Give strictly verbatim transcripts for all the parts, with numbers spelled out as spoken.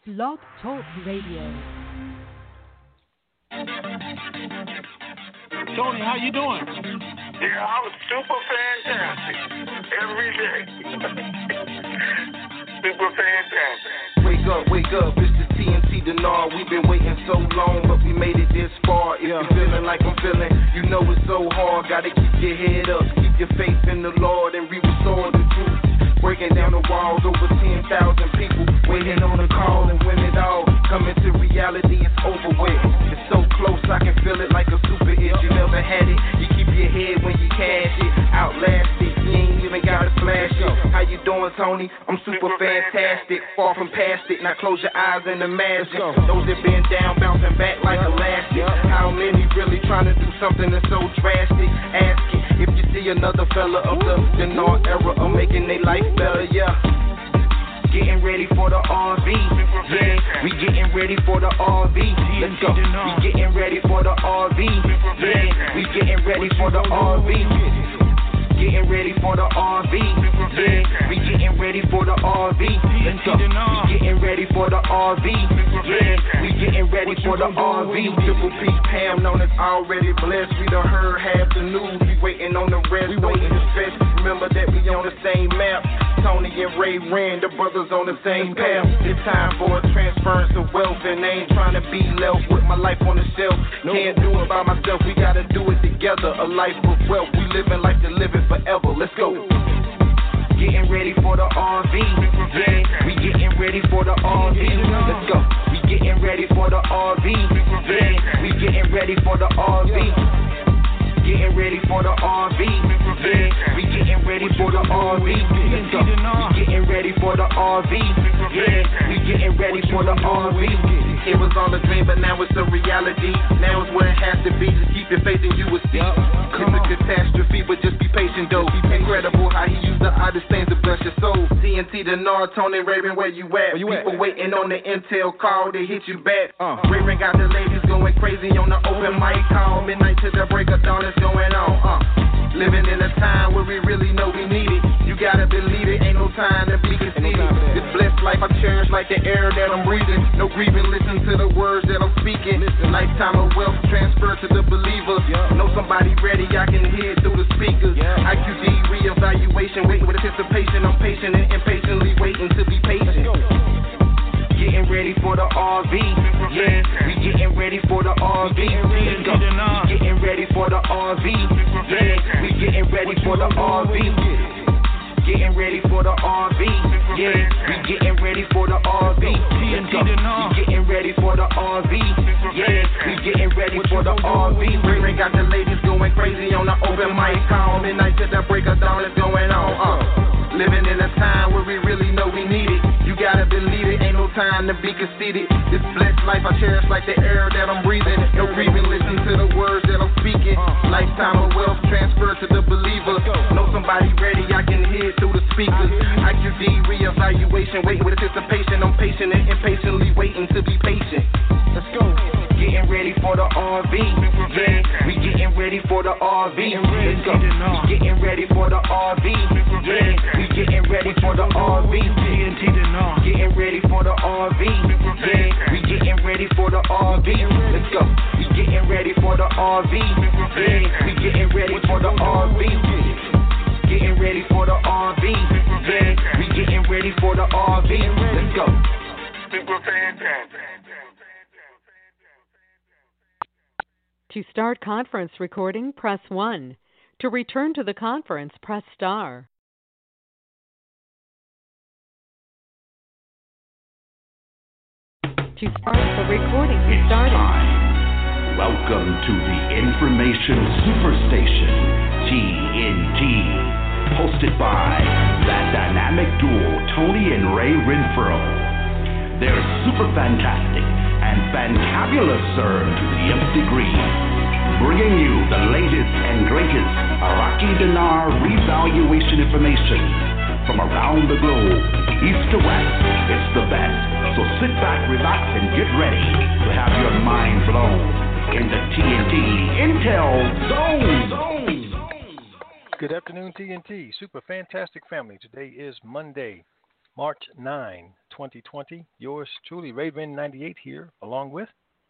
Blog Talk Radio. Tony, how you doing? Yeah, I was super fantastic every day. Super fantastic. Wake up, wake up, it's the T N T Dinar. We've been waiting so long, but we made it this far. If you're feeling like I'm feeling, you know it's so hard. Gotta keep your head up, keep your faith in the Lord, and we restore the truth. Breaking down the walls, over ten thousand people waiting on a call, and when it all come into reality, it's over with. It's so close, I can feel it like a super hit. You never had it, you keep your head when you cash it. Outlast it, you ain't even gotta flash it. How you doing, Tony? I'm super fantastic, far from past it. Now close your eyes and imagine those that been down, bouncing back like elastic. How many really trying to do something that's so drastic? Ask it if you see another fella of the Dinar era of making their life better, yeah. Getting ready for the R V, yeah. We getting ready for the R V. Let's go. We getting ready for the R V, yeah. We getting ready for the R V. Getting ready for the R V, yeah. We getting ready for the R V. Let's go. We getting ready for the R V, yeah. We getting ready for the R V. Triple P Pam known as already blessed. We done heard half the news. We waiting on the rest. We waiting to stress. Remember that we on the same map. Tony and Ray Rand, the brothers on the same path. It's time for a transference of wealth, and I ain't trying to be left with my life on the shelf. Can't do it by myself. We gotta do it together. A life of wealth. We living life to live it forever. Let's go. Getting ready for the R V, yeah. We getting ready for the R V. Let's go. We getting ready for the R V, yeah. We getting ready for the R V. Getting ready for the R V, yeah. We getting ready for the R V. Let's go. We getting ready for the R V, yeah. We getting ready for the R V. It was all a dream, but now it's a reality. Now it's where it has to be. Just keep your faith and you will see. It's a catastrophe, but just be patient though. Incredible how he used the oddest things to bless your soul. T N T Dinar, Tony Raven, where you at? Where you People at? Waiting on the intel call to hit you back. Uh. Raven got the ladies going crazy on the open mic call. Midnight to the break of dawn is going on. Uh. Living in a time where we really know we need it. You gotta believe it, ain't no time to be conceited. This blessed life I cherish like the air that I'm breathing. No grieving, listen to the words that I'm speaking. Lifetime of wealth transfer to the believer. Know somebody ready, I can hear it through the speakers. I Q D reevaluation, waiting with anticipation. I'm patient and impatiently waiting to be patient. Getting ready for the R V, yeah. We getting ready for the R V. Let's go. We getting ready for the R V, yeah. We getting ready for the R V. Getting ready for the R V, yeah. We getting ready for the R V. Let's go. We getting ready for the R V, yeah. We getting ready for the R V. Ray got the ladies going crazy on the open mic call. Midnight to the break of dawn is going on. Uh. Living in a time where we really know we need it. You gotta believe it, ain't no time to be conceited. This blessed life I cherish like the air that I'm breathing. No grieving, listen to the words that I'm speaking. Lifetime of wealth transfer to the believer. Know somebody ready, I can hear it through the speakers. I Q D reevaluation, waiting with anticipation. I'm patient and impatiently waiting to be patient. Let's go. Getting ready for the R V, yeah. We getting ready for the R V. Let's go. We getting ready for the R V, yeah. We getting ready for the R V. Getting ready for the R V, yeah. We getting ready for the R V. Let's go. We getting ready for the R V, yeah. We getting ready for the R V. Getting ready for the R V, yeah. We getting ready for the R V. Let's go. Super fantastic. To start conference recording, press one. To return to the conference, press star. To start the recording, to start it. Welcome to the Information Superstation, T N T, hosted by that dynamic duo, Tony and Ray Renfro. They're super fantastic and fantabulous, sir, to the nth degree, bringing you the latest and greatest Iraqi dinar revaluation information from around the globe, east to west. It's the best. So sit back, relax, and get ready to have your mind blown in the T N T Intel Zone. Good afternoon, T N T, super fantastic family. Today is Monday, March ninth, twenty twenty. Yours truly, Raven ninety-eight here, along with.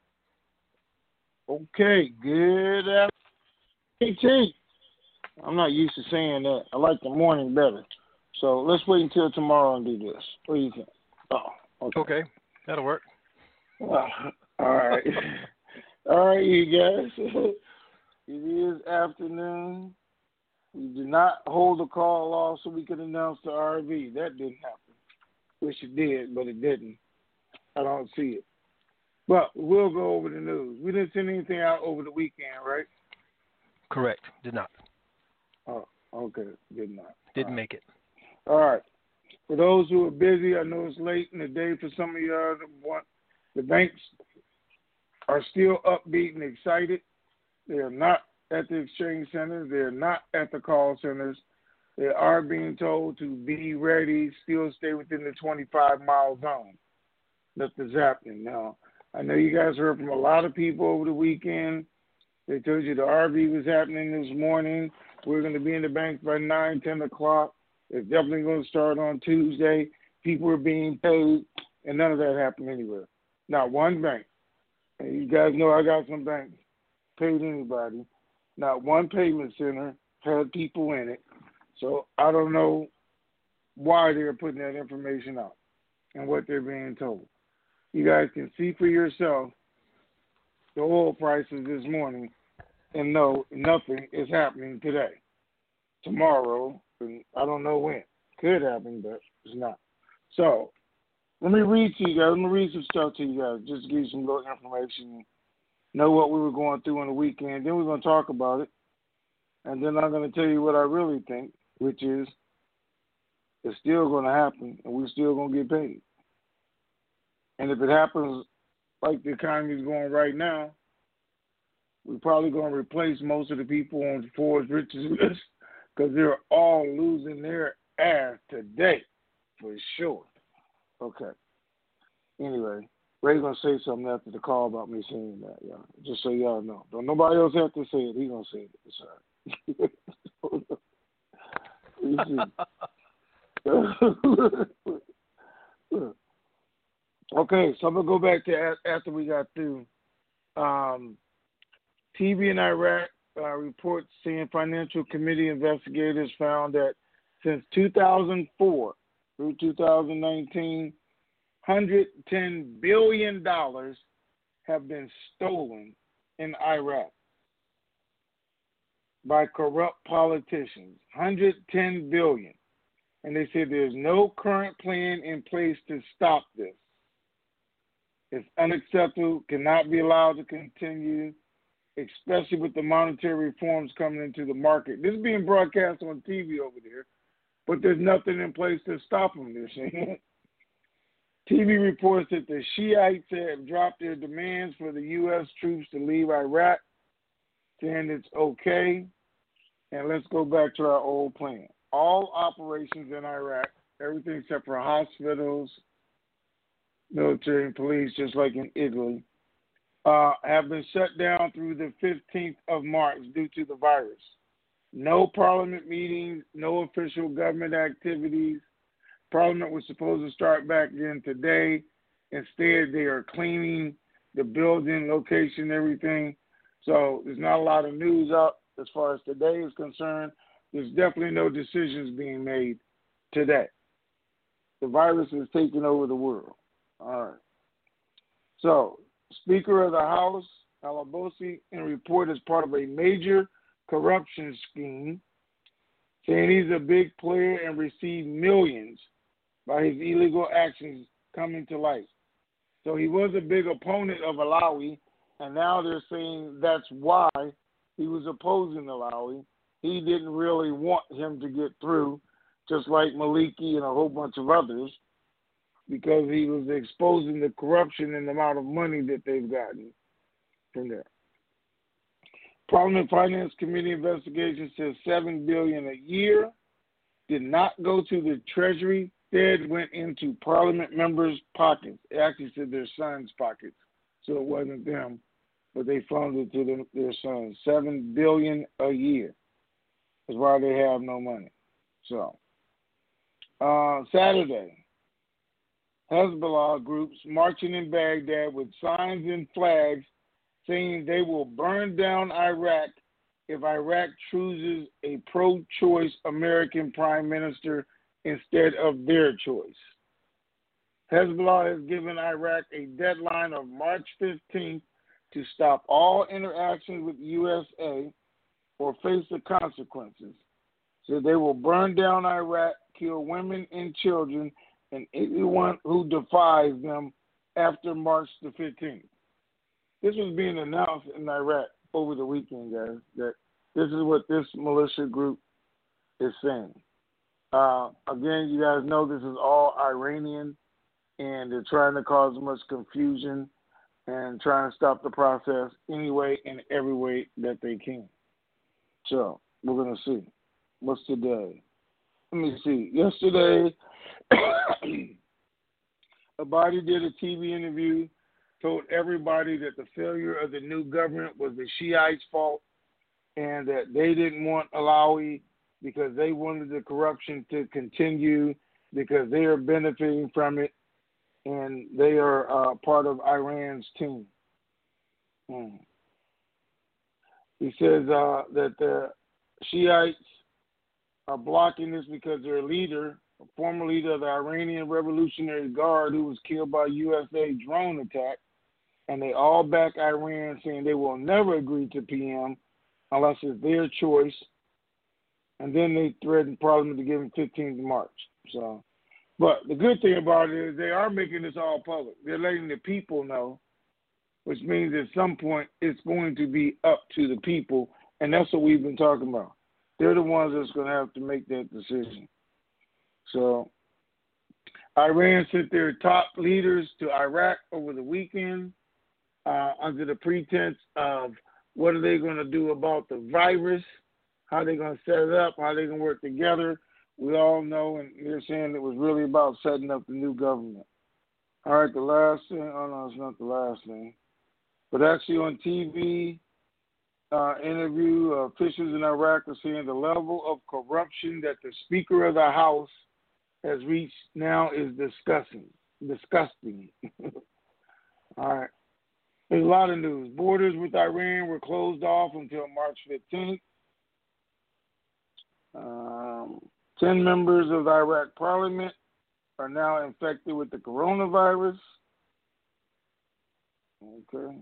Okay, good afternoon. I'm not used to saying that. I like the morning better. So let's wait until tomorrow and do this. What do you think? Oh, okay. Okay, that'll work. Well, all right. All right, you guys. It is afternoon. We did not hold the call off so we could announce the R V. That didn't happen. Wish it did, but it didn't. I don't see it. But we'll go over the news. We didn't send anything out over the weekend, right? Correct. Did not. Oh, okay. Did not. Didn't All right. make it. All right. For those who are busy, I know it's late in the day for some of y'all that want the banks are still upbeat and excited. They are not at the exchange centers. They are not at the call centers. They are being told to be ready, still stay within the twenty-five mile zone. Nothing's happening now. I know you guys heard from a lot of people over the weekend. They told you the R V was happening this morning. We're going to be in the bank by nine, ten o'clock. It's definitely going to start on Tuesday. People are being paid, and none of that happened anywhere. Not one bank. And you guys know I got some banks paid anybody. Not one payment center had people in it. So I don't know why they're putting that information out and what they're being told. You guys can see for yourself the oil prices this morning and know nothing is happening today. Tomorrow, and I don't know when. Could happen, but it's not. So let me read to you guys. Let me read some stuff to you guys just to give you some little information. Know what we were going through on the weekend. Then we're going to talk about it. And then I'm going to tell you what I really think, which is it's still going to happen, and we're still going to get paid. And if it happens like the economy is going right now, we're probably going to replace most of the people on Forbes Richest list because they're all losing their ass today, for sure. Okay. Anyway, Ray's going to say something after the call about me saying that, y'all. Just so y'all know. Don't nobody else have to say it. He's going to say it. It's all right. Okay, so I'm going to go back to after we got through. Um, T V in Iraq uh, reports saying Financial Committee investigators found that since two thousand four through two thousand nineteen, one hundred ten billion dollars have been stolen in Iraq by corrupt politicians. one hundred ten billion dollars. And they said there's no current plan in place to stop this. It's unacceptable, cannot be allowed to continue, especially with the monetary reforms coming into the market. This is being broadcast on T V over there, but there's nothing in place to stop them, they're saying. T V reports that the Shiites have dropped their demands for the U S troops to leave Iraq, saying it's okay, and let's go back to our old plan. All operations in Iraq, everything except for hospitals, military and police, just like in Italy, uh, have been shut down through the fifteenth of March due to the virus. No parliament meetings, no official government activities. Parliament was supposed to start back again today. Instead, they are cleaning the building, location, everything. So there's not a lot of news out as far as today is concerned. There's definitely no decisions being made today. The virus is taking over the world. All right. So, Speaker of the House, Alabosi, in a report as part of a major corruption scheme, saying he's a big player and received millions by his illegal actions coming to light. So he was a big opponent of Alawi, and now they're saying that's why he was opposing Alawi. He didn't really want him to get through, just like Maliki and a whole bunch of others, because he was exposing the corruption and the amount of money that they've gotten from there. Parliament Finance Committee investigation says seven billion dollars a year did not go to the Treasury, instead went into Parliament members' pockets. It actually said their sons' pockets, so it wasn't them, but they funded it to them, their sons. seven billion dollars a year is why they have no money. So, uh, Saturday, Hezbollah groups marching in Baghdad with signs and flags saying they will burn down Iraq if Iraq chooses a pro-choice American prime minister instead of their choice. Hezbollah has given Iraq a deadline of March fifteenth to stop all interactions with the U S A or face the consequences. So they will burn down Iraq, kill women and children, and anyone who defies them after March the fifteenth. This was being announced in Iraq over the weekend, guys, that this is what this militia group is saying. Uh, again, you guys know this is all Iranian, and they're trying to cause as much confusion and trying to stop the process any way and every way that they can. So we're going to see. What's today? Let me see. Yesterday, Abadi did a T V interview, told everybody that the failure of the new government was the Shiites' fault and that they didn't want Alawi because they wanted the corruption to continue because they are benefiting from it and they are uh, part of Iran's team. Hmm. He says uh, that the Shiites are blocking this because their leader, a former leader of the Iranian Revolutionary Guard, who was killed by a U S A drone attack, and they all back Iran, saying they will never agree to P M unless it's their choice. And then they threatened Parliament to give them fifteenth of March. So, but the good thing about it is they are making this all public. They're letting the people know, which means at some point it's going to be up to the people, and that's what we've been talking about. They're the ones that's going to have to make that decision. So Iran sent their top leaders to Iraq over the weekend uh, under the pretense of what are they going to do about the virus, how they're going to set it up, how they're going to work together. We all know, and they're saying it was really about setting up the new government. All right, the last thing, oh no, it's not the last thing, but actually on T V, Uh, interview, uh, officials in Iraq are saying the level of corruption that the Speaker of the House has reached now is disgusting. Disgusting. All right. There's a lot of news. Borders with Iran were closed off until March fifteenth. Um, Ten members of the Iraq Parliament are now infected with the coronavirus. Okay.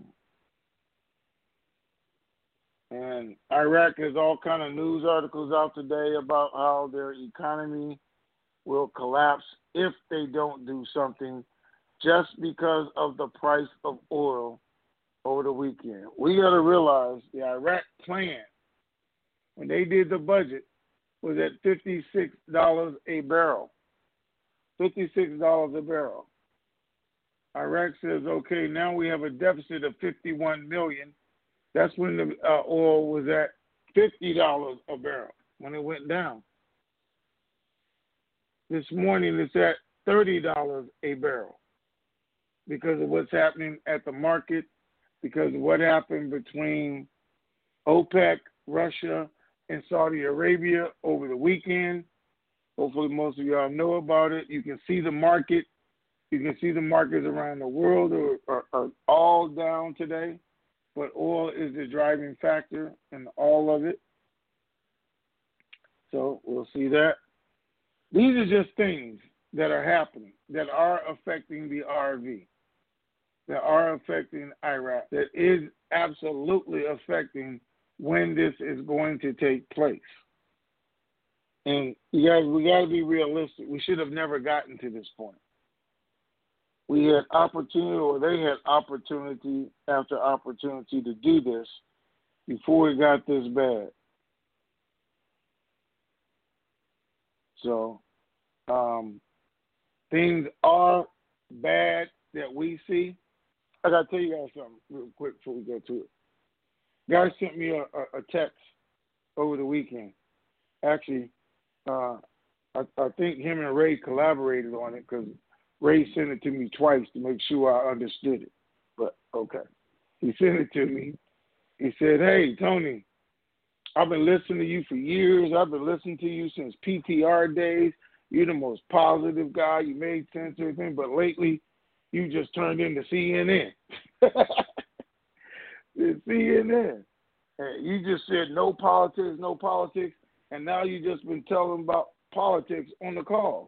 And Iraq has all kind of news articles out today about how their economy will collapse if they don't do something just because of the price of oil over the weekend. We got to realize the Iraq plan, when they did the budget, was at fifty-six dollars a barrel. fifty-six dollars a barrel. Iraq says, okay, now we have a deficit of fifty-one million dollars. That's when the uh, oil was at fifty dollars a barrel, when it went down. This morning it's at thirty dollars a barrel because of what's happening at the market, because of what happened between OPEC, Russia, and Saudi Arabia over the weekend. Hopefully most of y'all know about it. You can see the market. You can see the markets around the world are, are, are all down today. But oil is the driving factor in all of it. So we'll see that. These are just things that are happening, that are affecting the R V, that are affecting Iraq, that is absolutely affecting when this is going to take place. And you guys, we got to be realistic. We should have never gotten to this point. We had opportunity, or they had opportunity after opportunity to do this before it got this bad. So um, things are bad that we see. I got to tell you guys something real quick before we go to it. Guy sent me a, a, a text over the weekend. Actually, uh, I, I think him and Ray collaborated on it because Ray sent it to me twice to make sure I understood it. But, okay. He sent it to me. He said, hey, Tony, I've been listening to you for years. I've been listening to you since P T R days. You're the most positive guy. You made sense of everything, but lately you just turned into C N N. It's C N N. And you just said no politics, no politics, and now you just been telling about politics on the call.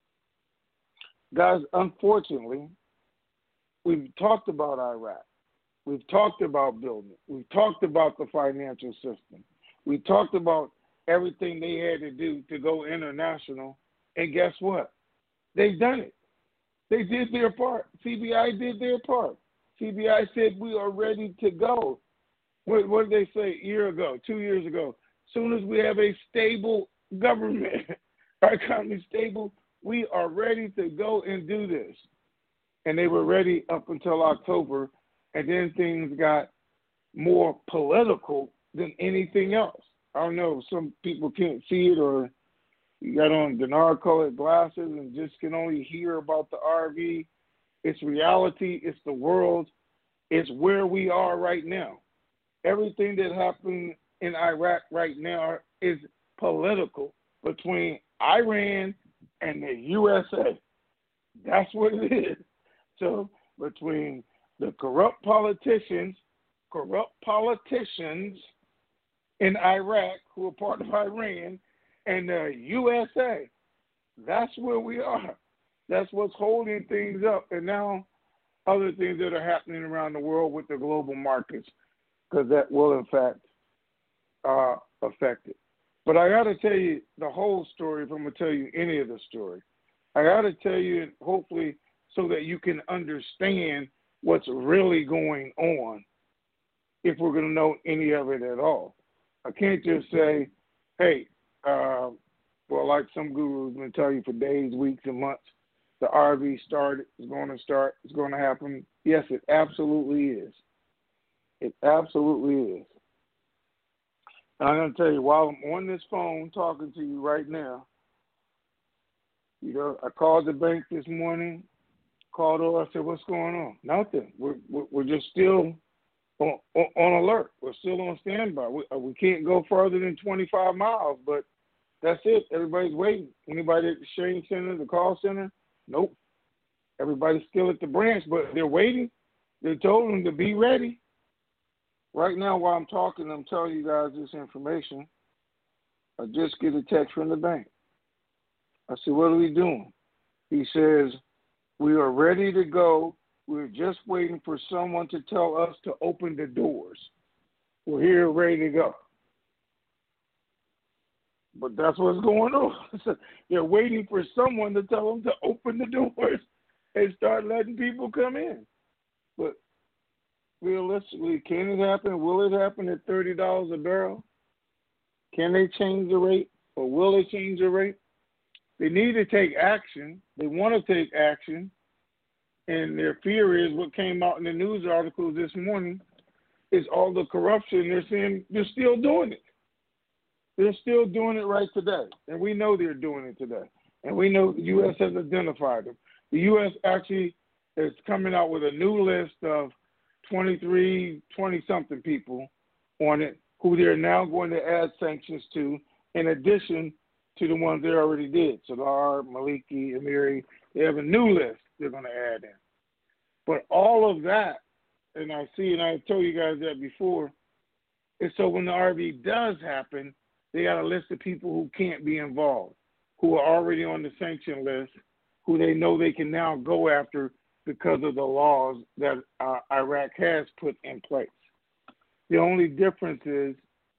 Guys, unfortunately, we've talked about Iraq. We've talked about building it. We've talked about the financial system. We talked about everything they had to do to go international. And guess what? They've done it. They did their part. C B I did their part. C B I said we are ready to go. What, what did they say a year ago, two years ago? As soon as we have a stable government, our economy stable, we are ready to go and do this. And they were ready up until October, and then things got more political than anything else. I don't know, some people can't see it, or you got on Denard-colored glasses and just can only hear about the R V. It's reality. It's the world. It's where we are right now. Everything that happened in Iraq right now is political between Iran and the U S A. That's what it is. So between the corrupt politicians, corrupt politicians in Iraq who are part of Iran, and the U S A, that's where we are. That's what's holding things up. And now other things that are happening around the world with the global markets, because that will, in fact, uh, affect it. But I got to tell you the whole story if I'm going to tell you any of the story. I got to tell you, hopefully, so that you can understand what's really going on if we're going to know any of it at all. I can't just say, hey, uh, well, like some gurus have been telling you for days, weeks, and months, the R V started, it's going to start, it's going to happen. Yes, it absolutely is. It absolutely is. And I'm going to tell you, while I'm on this phone talking to you right now, you know, I called the bank this morning, called over, I said, what's going on? Nothing. We're, we're, we're just still on, on, on alert. We're still on standby. We, we can't go further than twenty-five miles, but that's it. Everybody's waiting. Anybody at the exchange center, the call center? Nope. Everybody's still at the branch, but they're waiting. They told them to be ready. Right now, while I'm talking, I'm telling you guys this information. I just get a text from the bank. I said, what are we doing? He says, we are ready to go. We're just waiting for someone to tell us to open the doors. We're here ready to go. But that's what's going on. They're waiting for someone to tell them to open the doors and start letting people come in. But realistically, can it happen? Will it happen at thirty dollars a barrel? Can they change the rate, or will they change the rate? They need to take action. They want to take action. And their fear is what came out in the news articles this morning is all the corruption. They're saying they're still doing it. They're still doing it right today. And we know they're doing it today. And we know the U S has identified them. The U S actually is coming out with a new list of twenty-three, twenty-something people on it who they're now going to add sanctions to, in addition to the ones they already did. Sadar, Maliki, Amiri, they have a new list they're going to add in. But all of that, and I see, and I told you guys that before, is so when the R V does happen, they got a list of people who can't be involved, who are already on the sanction list, who they know they can now go after because of the laws that uh, Iraq has put in place. The only difference is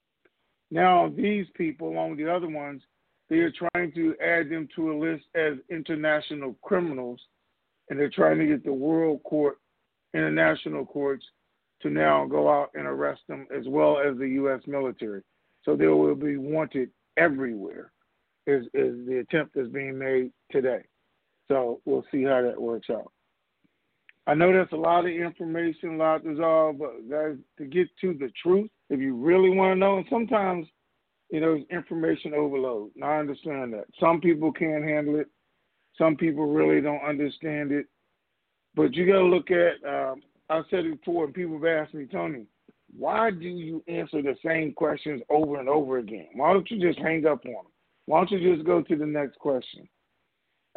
now these people, along with the other ones, they are trying to add them to a list as international criminals, and they're trying to get the world court, international courts, to now go out and arrest them, as well as the U S military. So they will be wanted everywhere, is, is the attempt that's being made today. So we'll see how that works out. I know that's a lot of information, a lot to all, but guys, to get to the truth, if you really want to know, and sometimes, you know, it's information overload. And I understand that. Some people can't handle it. Some people really don't understand it. But you got to look at, um, I said it before, and people have asked me, Tony, why do you answer the same questions over and over again? Why don't you just hang up on them? Why don't you just go to the next question?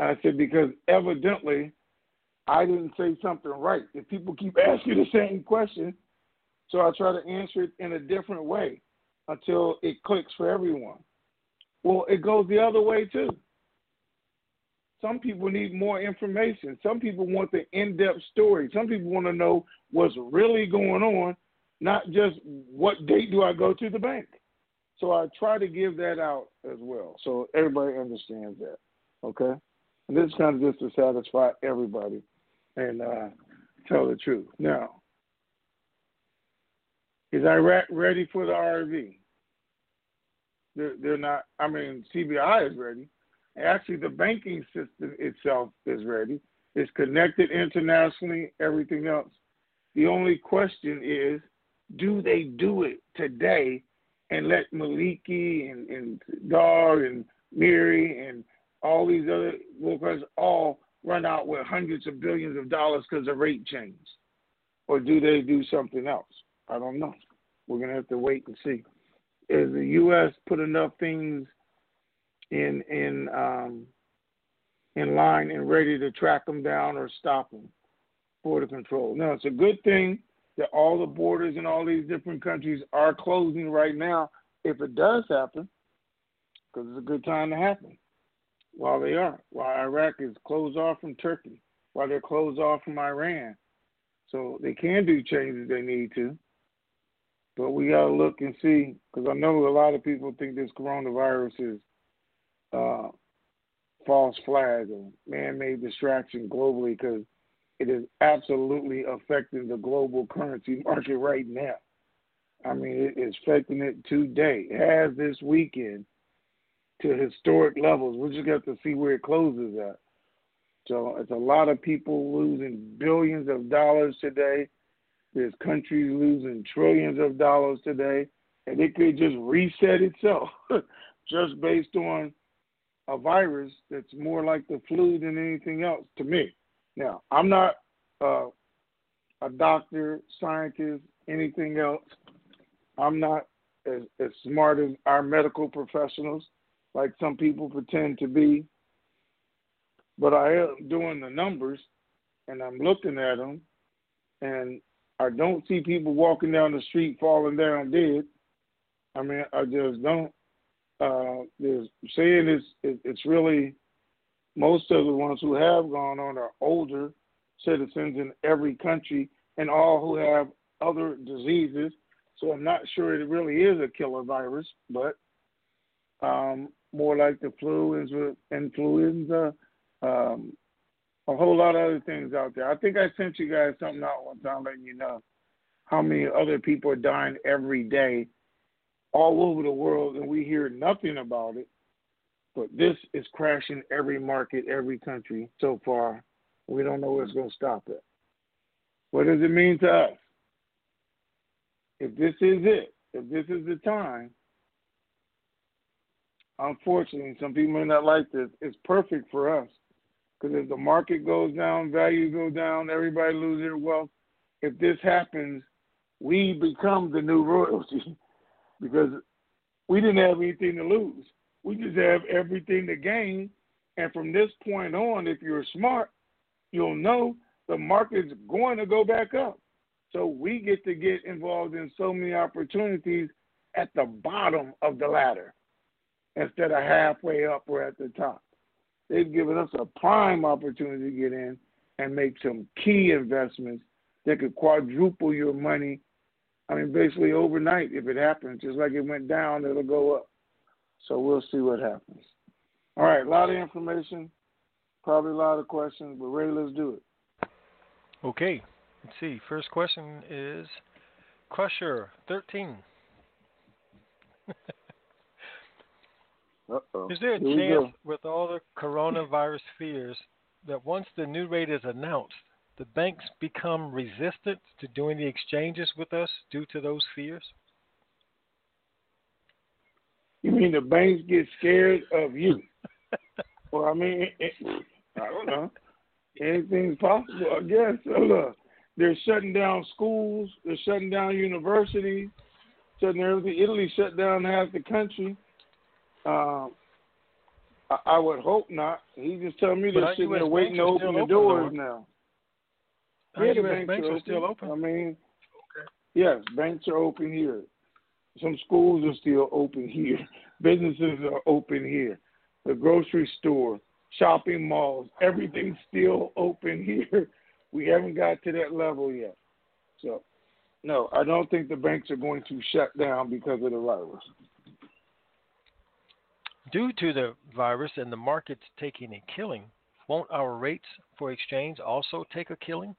I said, because evidently I didn't say something right. If people keep asking the same question, so I try to answer it in a different way until it clicks for everyone. Well, it goes the other way too. Some people need more information. Some people want the in-depth story. Some people want to know what's really going on, not just what date do I go to the bank. So I try to give that out as well, so everybody understands that, okay? And this is kind of just to satisfy everybody and uh, tell the truth. Now, is Iraq ready for the R V? They're, they're not. I mean, C B I is ready. Actually, the banking system itself is ready. It's connected internationally, everything else. The only question is, do they do it today and let Maliki and, and Dar and Miri and all these other workers all run out with hundreds of billions of dollars because of rate change? Or do they do something else? I don't know. We're going to have to wait and see. Is the U S put enough things in in um, in line and ready to track them down or stop them, border control? Now, it's a good thing that all the borders in all these different countries are closing right now, if it does happen, because it's a good time to happen while they are, while Iraq is closed off from Turkey, while they're closed off from Iran. So they can do changes they need to. But we got to look and see, because I know a lot of people think this coronavirus is uh, false flag or man-made distraction globally, because it is absolutely affecting the global currency market right now. I mean, it is affecting it today. It has this weekend to historic levels. We just got to see where it closes at. So it's a lot of people losing billions of dollars today. There's countries losing trillions of dollars today, and it could just reset itself just based on a virus that's more like the flu than anything else to me. Now, I'm not uh, a doctor, scientist, anything else. I'm not as, as smart as our medical professionals, like some people pretend to be. But I am doing the numbers, and I'm looking at them, and I don't see people walking down the street falling down dead. I mean, I just don't. Uh, there's saying it's it's really most of the ones who have gone on are older citizens in every country and all who have other diseases. So I'm not sure it really is a killer virus, but um, more like the flu, influenza, um, a whole lot of other things out there. I think I sent you guys something out one time letting you know how many other people are dying every day all over the world, and we hear nothing about it. But this is crashing every market, every country so far. We don't know what's going to stop it. What does it mean to us? If this is it, if this is the time, unfortunately, some people may not like this, it's perfect for us. Because if the market goes down, values go down, everybody loses their wealth. If this happens, we become the new royalty because we didn't have anything to lose. We just have everything to gain. And from this point on, if you're smart, you'll know the market's going to go back up. So we get to get involved in so many opportunities at the bottom of the ladder instead of halfway up or at the top. They've given us a prime opportunity to get in and make some key investments that could quadruple your money. I mean, basically overnight if it happens. Just like it went down, it'll go up. So we'll see what happens. All right, a lot of information, probably a lot of questions, but Ray, let's do it. Okay, let's see. First question is Crusher thirteen. Uh-oh. Is there a Here chance with all the coronavirus fears that once the new rate is announced, the banks become resistant to doing the exchanges with us due to those fears? You mean the banks get scared of you? Well, I mean, it, it, I don't know. Anything's possible, I guess. So look, they're shutting down schools. They're shutting down universities. Shutting everything. Italy shut down half the country. Um, I, I would hope not. He just telling me But they're our sitting U S there waiting to banks are open still the open, doors though. now. Our Yeah, the U S banks, banks are, are open. still open. I mean, Okay. yes, banks are open here. Some schools are still open here. Businesses are open here. The grocery store, shopping malls, everything's still open here. We haven't got to that level yet. So, no, I don't think the banks are going to shut down because of the virus. Due to the virus and the markets taking a killing, won't our rates for exchange also take a killing?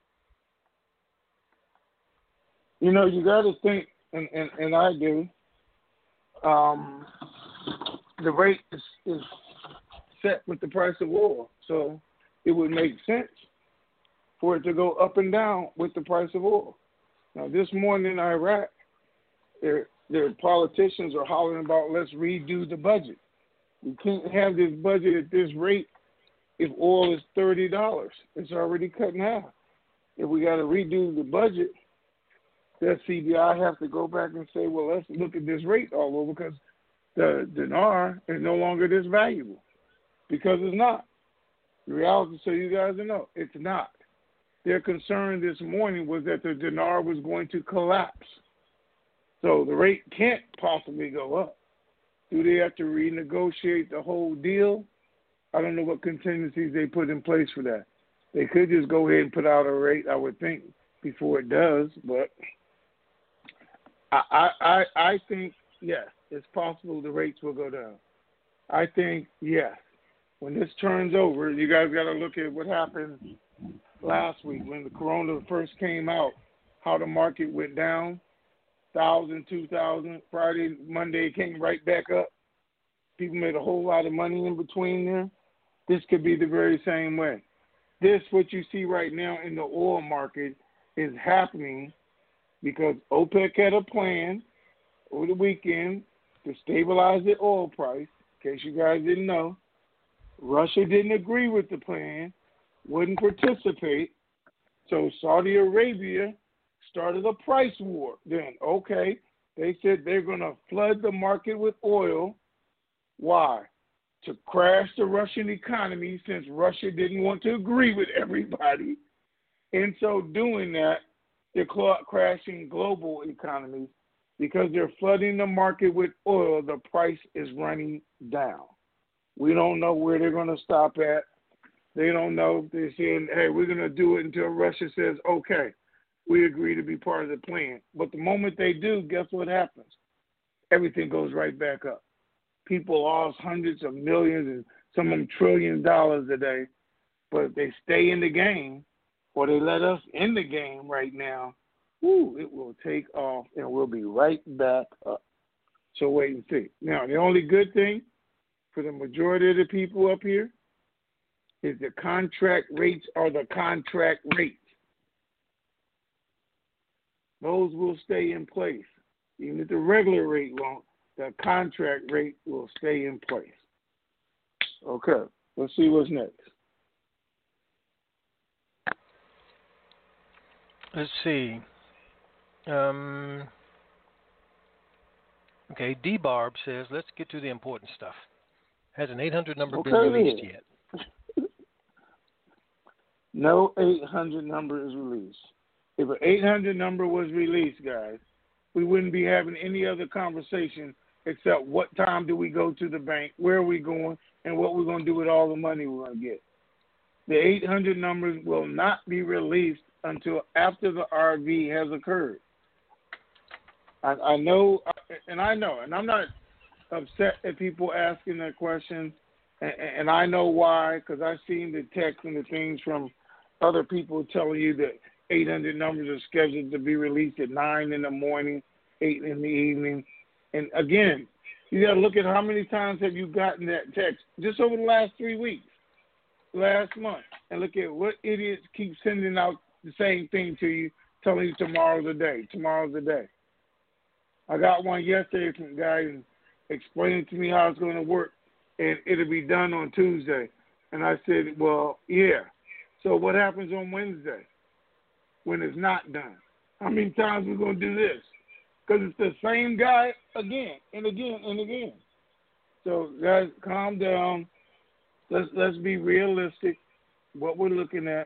You know, you got to think, and, and, and I do, um, the rate is, is set with the price of oil. So it would make sense for it to go up and down with the price of oil. Now, this morning in Iraq, their, their politicians are hollering about, let's redo the budget. We can't have this budget at this rate if oil is thirty dollars. It's already cut in half. If we got to redo the budget, the C B I have to go back and say, well, let's look at this rate all over because the dinar is no longer this valuable. Because it's not. The reality, so you guys know, it's not. Their concern this morning was that the dinar was going to collapse. So the rate can't possibly go up. Do they have to renegotiate the whole deal? I don't know what contingencies they put in place for that. They could just go ahead and put out a rate, I would think, before it does. But I, I, I think, yes, it's possible the rates will go down. I think, yes. When this turns over, you guys got to look at what happened last week when the corona first came out, how the market went down, one thousand, two thousand. Friday, Monday, it came right back up. People made a whole lot of money in between there. This could be the very same way. This, what you see right now in the oil market, is happening because OPEC had a plan over the weekend to stabilize the oil price. In case you guys didn't know, Russia didn't agree with the plan, wouldn't participate. So Saudi Arabia started a price war. Then, okay, they said they're going to flood the market with oil. Why? To crash the Russian economy since Russia didn't want to agree with everybody. And so doing that, they're crashing global economies because they're flooding the market with oil. The price is running down. We don't know where they're going to stop at. They don't know. They're saying, hey, we're going to do it until Russia says, okay, we agree to be part of the plan. But the moment they do, guess what happens? Everything goes right back up. People lost hundreds of millions and some of them trillions of dollars a day. But if they stay in the game or they let us in the game right now, whoo, it will take off and we'll be right back up. So wait and see. Now, the only good thing for the majority of the people up here is the contract rates are the contract rates. Those will stay in place. Even if the regular rate won't, the contract rate will stay in place. Okay, let's see what's next. Let's see. Um, okay, D-Barb says, let's get to the important stuff. Has an eight hundred number Okay, been released then. yet? No eight hundred number is released. If an eight hundred number was released, guys, we wouldn't be having any other conversation except what time do we go to the bank, where are we going, and what we're going to do with all the money we're going to get. The eight hundred numbers will not be released until after the R V has occurred. I, I know, and I know, and I'm not upset at people asking that question, and, and I know why, because I've seen the text and the things from other people telling you that eight hundred numbers are scheduled to be released at nine in the morning, eight in the evening. And again, you got to look at how many times have you gotten that text just over the last three weeks, last month, and look at what idiots keep sending out the same thing to you, telling you tomorrow's the day, tomorrow's the day. I got one yesterday from a guy explaining to me how it's going to work, and it'll be done on Tuesday. And I said, well, yeah. So what happens on Wednesday when it's not done? How many times are we going to do this? Because it's the same guy again and again and again. So guys, calm down. Let's let's be realistic. What we're looking at,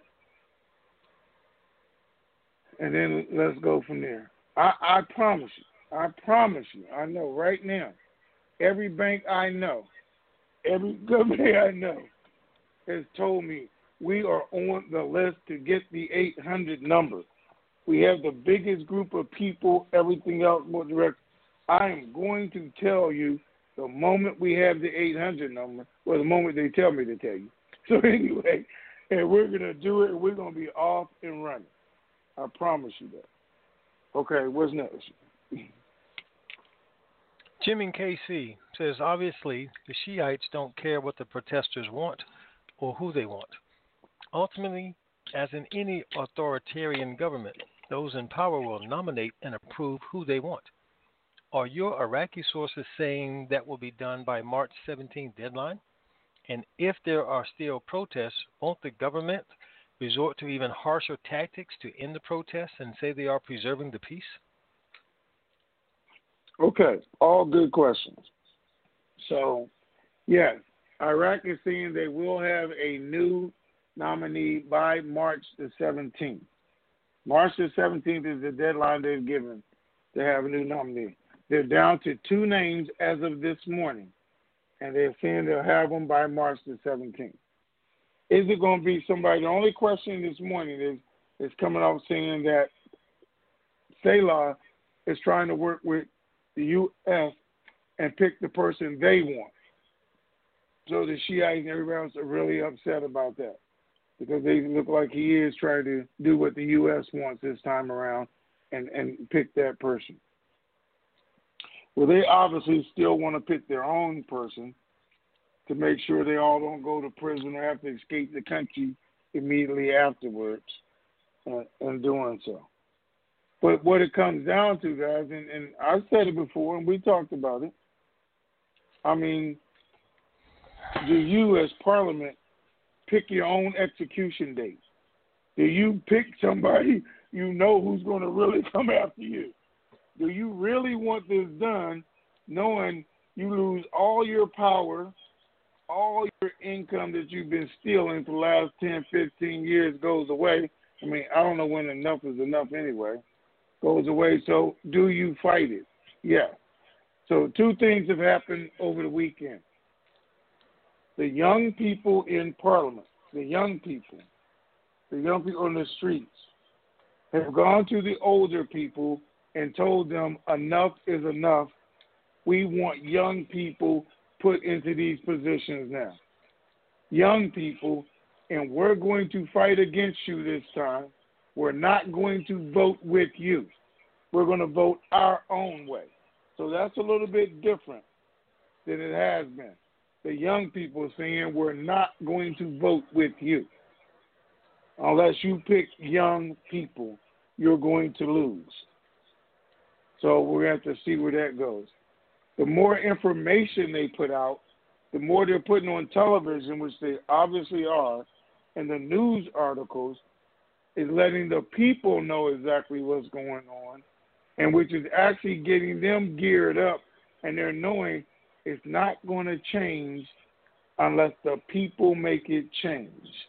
and then let's go from there. I, I promise you. I promise you. I know right now. Every bank I know, every company I know, has told me we are on the list to get the eight hundred number. We have the biggest group of people, everything else more direct. I am going to tell you the moment we have the eight hundred number, or the moment they tell me to tell you. So anyway, and we're going to do it, and we're going to be off and running. I promise you that. Okay, what's next? Jim in K C says, obviously, the Shiites don't care what the protesters want or who they want. Ultimately, as in any authoritarian government, those in power will nominate and approve who they want. Are your Iraqi sources saying that will be done by March seventeenth deadline? And if there are still protests, won't the government resort to even harsher tactics to end the protests and say they are preserving the peace? Okay, all good questions. So, yes, Iraq is saying they will have a new nominee by March the seventeenth. March the seventeenth is the deadline they've given to have a new nominee. They're down to two names as of this morning, and they're saying they'll have them by March the seventeenth. Is it going to be somebody? The only question this morning is, is coming off saying that Salah is trying to work with the U S and pick the person they want. So the Shiites and everybody else are really upset about that because they look like he is trying to do what the U S wants this time around and, and pick that person. Well, they obviously still want to pick their own person to make sure they all don't go to prison or have to escape the country immediately afterwards uh, in doing so. But what it comes down to, guys, and, and I've said it before, and we talked about it, I mean, do you as Parliament pick your own execution date? Do you pick somebody you know who's going to really come after you? Do you really want this done knowing you lose all your power, all your income that you've been stealing for the last ten, fifteen years goes away? I mean, I don't know when enough is enough anyway. Goes away. So do you fight it? Yeah. So two things have happened over the weekend. The young people in Parliament, the young people, the young people on the streets have gone to the older people and told them enough is enough. We want young people put into these positions now. Young people, and we're going to fight against you this time. We're not going to vote with you. We're going to vote our own way. So that's a little bit different than it has been. The young people saying we're not going to vote with you. Unless you pick young people, you're going to lose. So we're going to have to see where that goes. The more information they put out, the more they're putting on television, which they obviously are, and the news articles, is letting the people know exactly what's going on, and which is actually getting them geared up, and they're knowing it's not going to change unless the people make it change.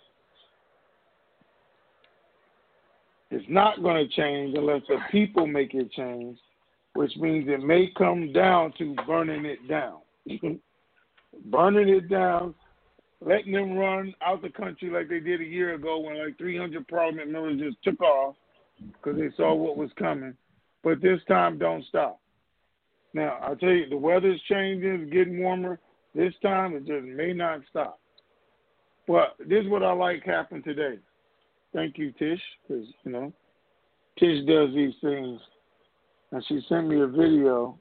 It's not going to change unless the people make it change, which means it may come down to burning it down. Burning it down, letting them run out the country like they did a year ago when like three hundred Parliament members just took off because they saw what was coming. But this time, don't stop. Now, I'll tell you, the weather's changing, it's getting warmer. This time, it just may not stop. But this is what I like happened today. Thank you, Tish, because, you know, Tish does these things. And she sent me a video.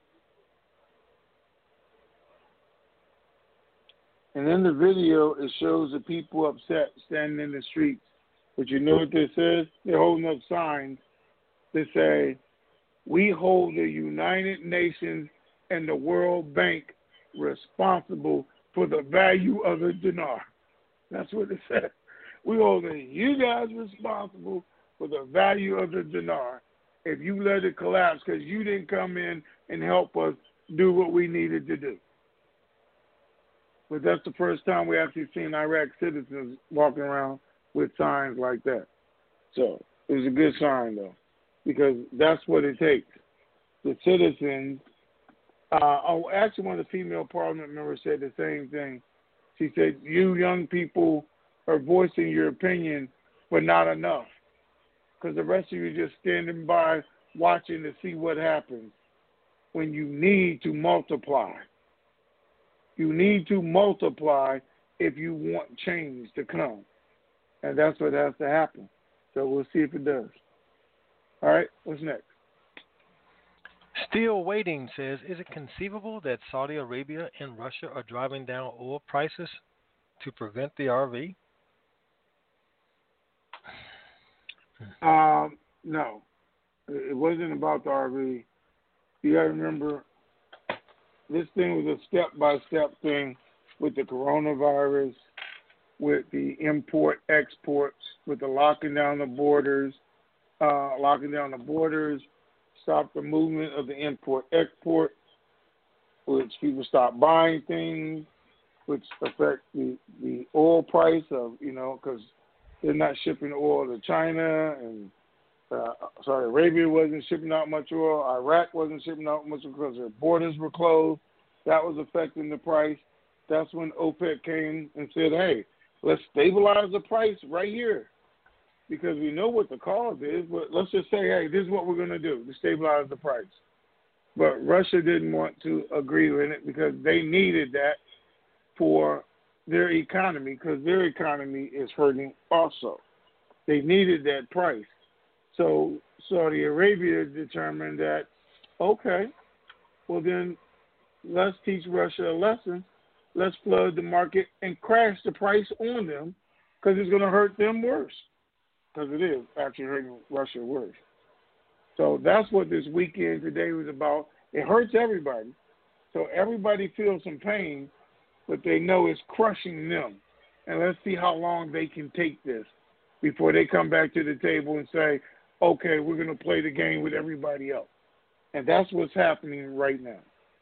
And in the video, it shows the people upset standing in the streets. But you know what this is? They're holding up signs that say, "We hold the United Nations and the World Bank responsible for the value of the dinar." That's what it says. We hold you guys responsible for the value of the dinar if you let it collapse because you didn't come in and help us do what we needed to do. But that's the first time we actually seen Iraq citizens walking around with signs like that. So it was a good sign, though, because that's what it takes. The citizens, uh, oh, actually one of the female parliament members said the same thing. She said, you young people are voicing your opinion, but not enough, because the rest of you are just standing by watching to see what happens when you need to multiply. You need to multiply if you want change to come. And that's what has to happen. So we'll see if it does. All right, what's next? Still Waiting says, is it conceivable that Saudi Arabia and Russia are driving down oil prices to prevent the R V? Um, no. It wasn't about the R V. You got to remember, this thing was a step-by-step thing with the coronavirus, with the import-exports, with the locking down the borders, uh, locking down the borders, stop the movement of the import-export, which people stop buying things, which affect the, the oil price of, you know, because they're not shipping oil to China, and uh, Saudi Arabia wasn't shipping out much oil. Iraq wasn't shipping out much because their borders were closed. That was affecting the price. That's when OPEC came and said, hey, let's stabilize the price right here, because we know what the cause is, but let's just say, hey, this is what we're going to do to stabilize the price. But Russia didn't want to agree with it because they needed that for their economy, because their economy is hurting also. They needed that price. So Saudi Arabia determined that, okay, well then let's teach Russia a lesson. Let's flood the market and crash the price on them, because it's going to hurt them worse, because it is actually hurting Russia worse. So that's what this weekend today was about. It hurts everybody. So everybody feels some pain, but they know it's crushing them. And let's see how long they can take this before they come back to the table and say, okay, we're going to play the game with everybody else. And that's what's happening right now.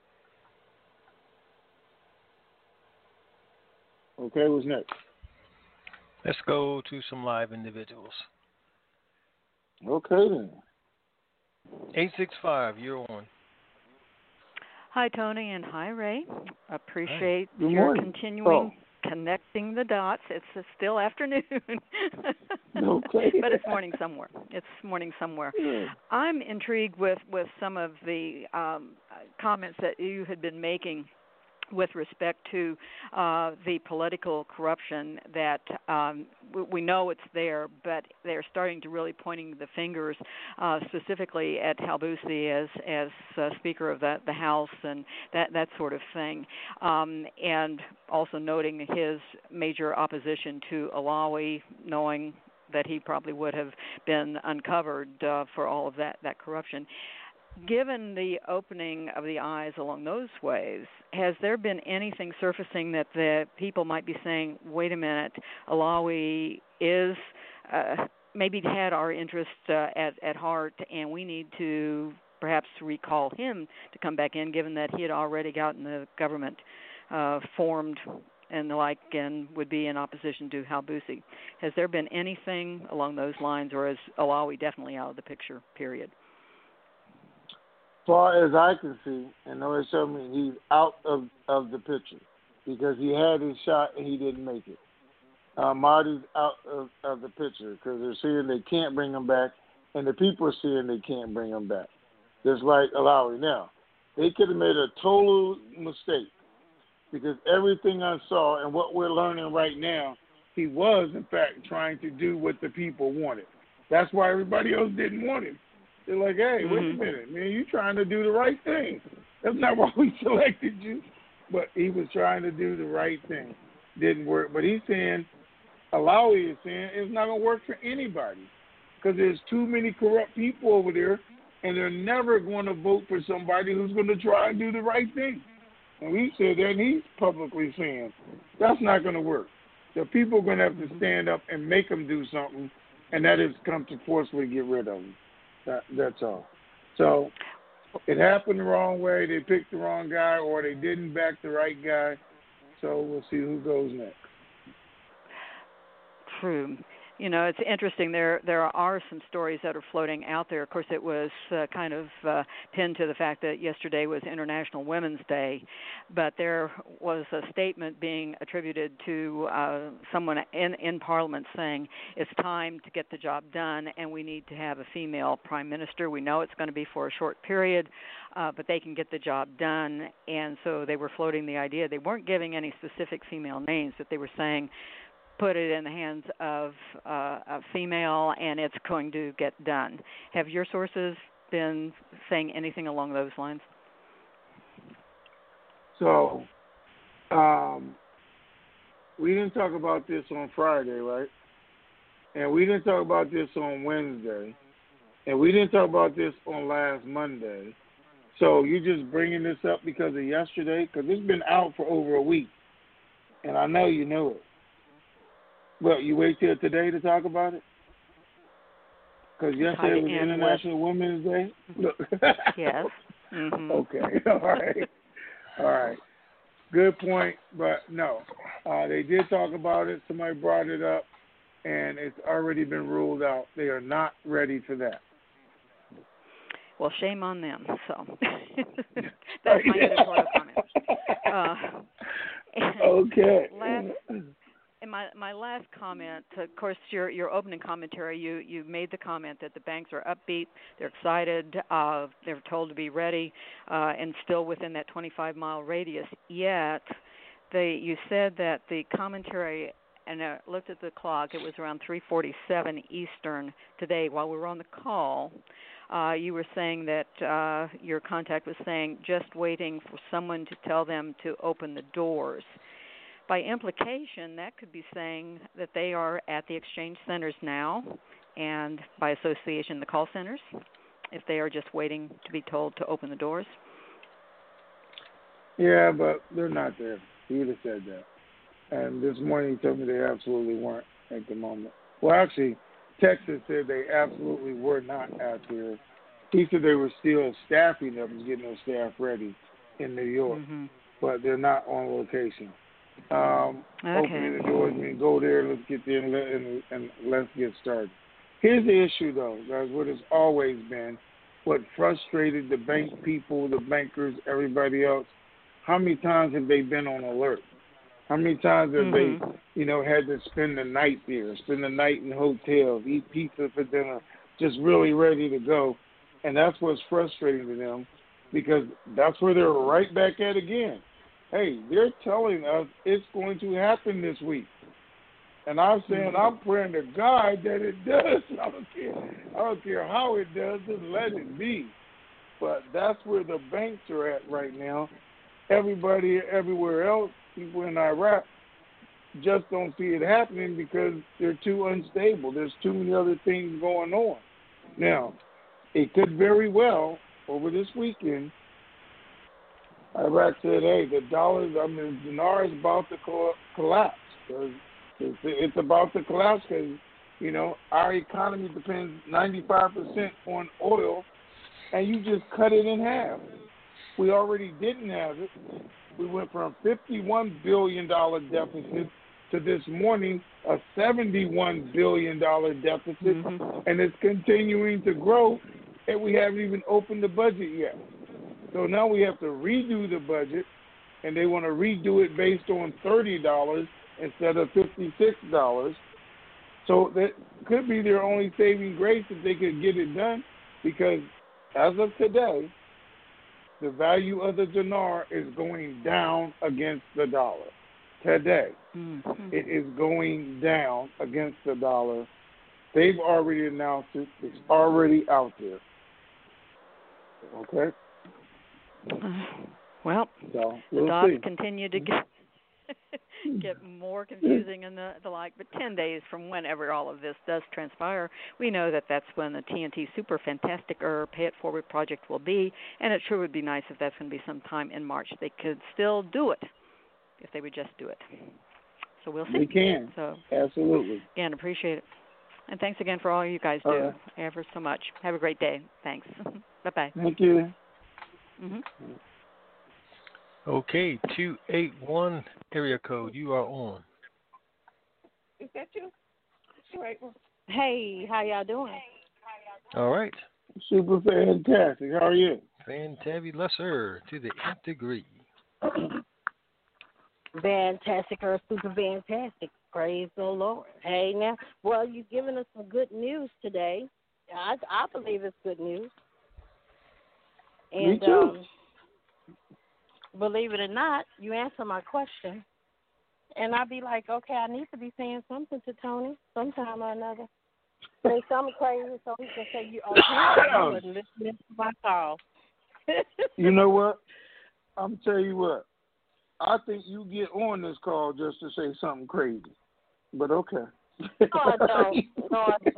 Okay, what's next? Let's go to some live individuals. Okay, then. eight six five, you're on. Hi, Tony, and hi, Ray. Appreciate Good your morning. continuing Oh. connecting the dots. It's uh, still afternoon. Okay. But it's morning somewhere. It's morning somewhere. Yeah. I'm intrigued with, with some of the um, comments that you had been making with respect to uh, the political corruption that um, we, we know it's there, but they're starting to really pointing the fingers uh, specifically at Halbusi as as uh, Speaker of the, the House and that, that sort of thing, um, and also noting his major opposition to Alawi, knowing that he probably would have been uncovered uh, for all of that, that corruption. Given the opening of the eyes along those ways, has there been anything surfacing that the people might be saying, wait a minute, Alawi is uh, maybe had our interest uh, at, at heart, and we need to perhaps recall him to come back in, given that he had already gotten the government uh, formed and the like, and would be in opposition to Halbusi. Has there been anything along those lines, or is Alawi definitely out of the picture, period? As far as I can see, and no one showed me, he's out of, of the picture because he had his shot and he didn't make it. Uh, Marty's out of, of the picture because they're seeing they can't bring him back, and the people are seeing they can't bring him back. Just like Alawi. Now, they could have made a total mistake because everything I saw and what we're learning right now, he was, in fact, trying to do what the people wanted. That's why everybody else didn't want him. They're like, hey, wait a minute, man, you're trying to do the right thing. That's not why we selected you. But he was trying to do the right thing. Didn't work. But he's saying, Alawi is saying, it's not going to work for anybody because there's too many corrupt people over there, and they're never going to vote for somebody who's going to try and do the right thing. And we said that, and he's publicly saying, that's not going to work. The people are going to have to stand up and make them do something, and that is come to forcefully get rid of them. That, that's all. So it happened the wrong way. They picked the wrong guy, or they didn't back the right guy. so we'll see who goes next. True. You know, it's interesting. There there are some stories that are floating out there. Of course, it was uh, kind of uh, pinned to the fact that yesterday was International Women's Day, but there was a statement being attributed to uh, someone in, in Parliament saying it's time to get the job done and we need to have a female prime minister. We know it's going to be for a short period, uh, but they can get the job done. And so they were floating the idea. They weren't giving any specific female names, but they were saying, put it in the hands of uh, a female, and it's going to get done. Have your sources been saying anything along those lines? So, um, we didn't talk about this on Friday, right? And we didn't talk about this on Wednesday. And we didn't talk about this on last Monday. So you're just bringing this up because of yesterday? Because it's been out for over a week. And I know you knew it. Well, you wait till today to talk about it? Because yesterday was International with... Women's Day? Yes. Mm-hmm. Okay. All right. All right. Good point. But no, uh, they did talk about it. Somebody brought it up, and it's already been ruled out. They are not ready for that. Well, shame on them. So that's my editorial comment. Uh, okay. Last, And my my last comment, of course, your your opening commentary, you, you made the comment that the banks are upbeat, they're excited, uh, they're told to be ready, uh, and still within that twenty-five mile radius. Yet, they you said that the commentary, and I looked at the clock, it was around three forty-seven Eastern today while we were on the call. Uh, you were saying that uh, your contact was saying just waiting for someone to tell them to open the doors. By implication, that could be saying that they are at the exchange centers now, and by association, the call centers, if they are just waiting to be told to open the doors. Yeah, but they're not there. He would have said that. And this morning he told me they absolutely weren't at the moment. Well, actually, Texas said they absolutely were not out there. He said they were still staffing them and getting their staff ready in New York, mm-hmm. but they're not on location. Um, okay. Opening the doors, I mean, go there, let's get there, and, let, and, and let's get started. Here's the issue, though, guys, what has always been, what frustrated the bank people, the bankers, everybody else, how many times have they been on alert? How many times have mm-hmm. they, you know, had to spend the night there, spend the night in hotels, eat pizza for dinner, just really ready to go? And that's what's frustrating to them, because that's where they're right back at again. Hey, they're telling us it's going to happen this week. And I'm saying I'm praying to God that it does. I don't care. I don't care how it does. Just let it be. But that's where the banks are at right now. Everybody everywhere else, people in Iraq, just don't see it happening because they're too unstable. There's too many other things going on. Now, it could very well, over this weekend, Iraq said, hey, the dollar, I mean, the dinar is about to co- collapse. It's, it's about to collapse because, you know, our economy depends ninety-five percent on oil, and you just cut it in half. We already didn't have it. We went from fifty-one billion dollars deficit to this morning a seventy-one billion dollars deficit, mm-hmm. and it's continuing to grow, and we haven't even opened the budget yet. So now we have to redo the budget, and they want to redo it based on thirty dollars instead of fifty-six dollars. So that could be their only saving grace if they could get it done, because as of today, the value of the dinar is going down against the dollar. Today, mm-hmm. it is going down against the dollar. They've already announced it. It's already out there. Okay? Well, so, we'll the dots see. continue to get get more confusing and the, the like, but ten days from whenever all of this does transpire, we know that that's when the T N T Super Fantastic or Pay It Forward project will be, and it sure would be nice if that's going to be sometime in March. They could still do it if they would just do it. So we'll see. We can. So, absolutely. Again, appreciate it. And thanks again for all you guys do right. ever so much. Have a great day. Thanks. Bye-bye. Thank you. Mm-hmm. Okay, two eight one area code. You are on. Is that you? Right. Hey, how y'all doing? All right. Super fantastic. How are you? Fantabulous, sir, to the nth degree. Fantastic or super fantastic. Praise the Lord. Hey, now, well, you've given us some good news today. I, I believe it's good news. And, Me too. Um, believe it or not, you answer my question. And I'd be like, okay, I need to be saying something to Tony sometime or another. Say something crazy so he can say, you oh, you wasn't listening to my call. You know what? I'm tell you what. I think you get on this call just to say something crazy. But okay. No, I don't. No, I do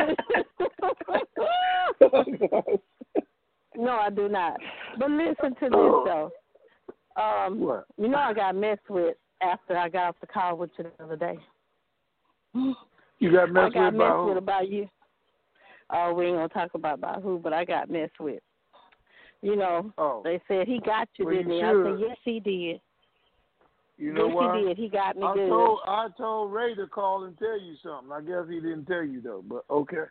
not. No, I do not. But listen to this, though. Um, what? You know I got messed with after I got off the call with you the other day. You got messed I got with messed about with who? about you. Oh, we ain't going to talk about, about who, but I got messed with. You know, Oh. they said he got you, Well, didn't you he? should. I said, yes, he did. You know yes, why? he did. He got me I good. told I told Ray to call and tell you something. I guess he didn't tell you though, but okay.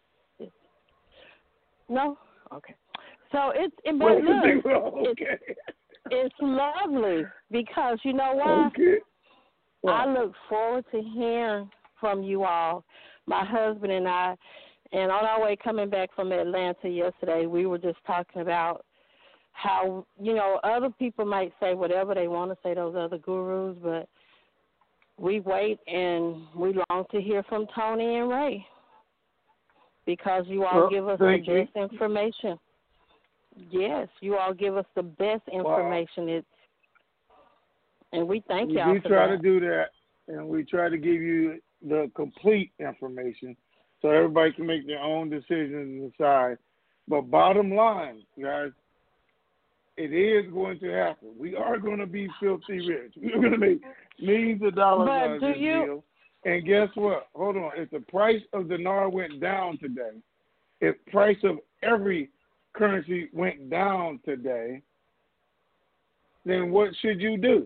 No? Okay. So it's it, but Well, look, well, okay. it's, it's lovely because you know why? Okay. Well, I look forward to hearing from you all. My husband and I, and on our way coming back from Atlanta yesterday, we were just talking about how, you know, other people might say whatever they want to say, those other gurus, but we wait and we long to hear from Tony and Ray because you all well, give us the you. best information. Yes, you all give us the best information. Wow. It's, and we thank we y'all do for try that. to do that, and we try to give you the complete information so everybody can make their own decisions and decide. But bottom line, guys, it is going to happen. We are going to be filthy rich. We're going to make millions of dollars out of do this you, deal. And guess what? Hold on. If the price of the dinar went down today, if price of every currency went down today, then what should you do?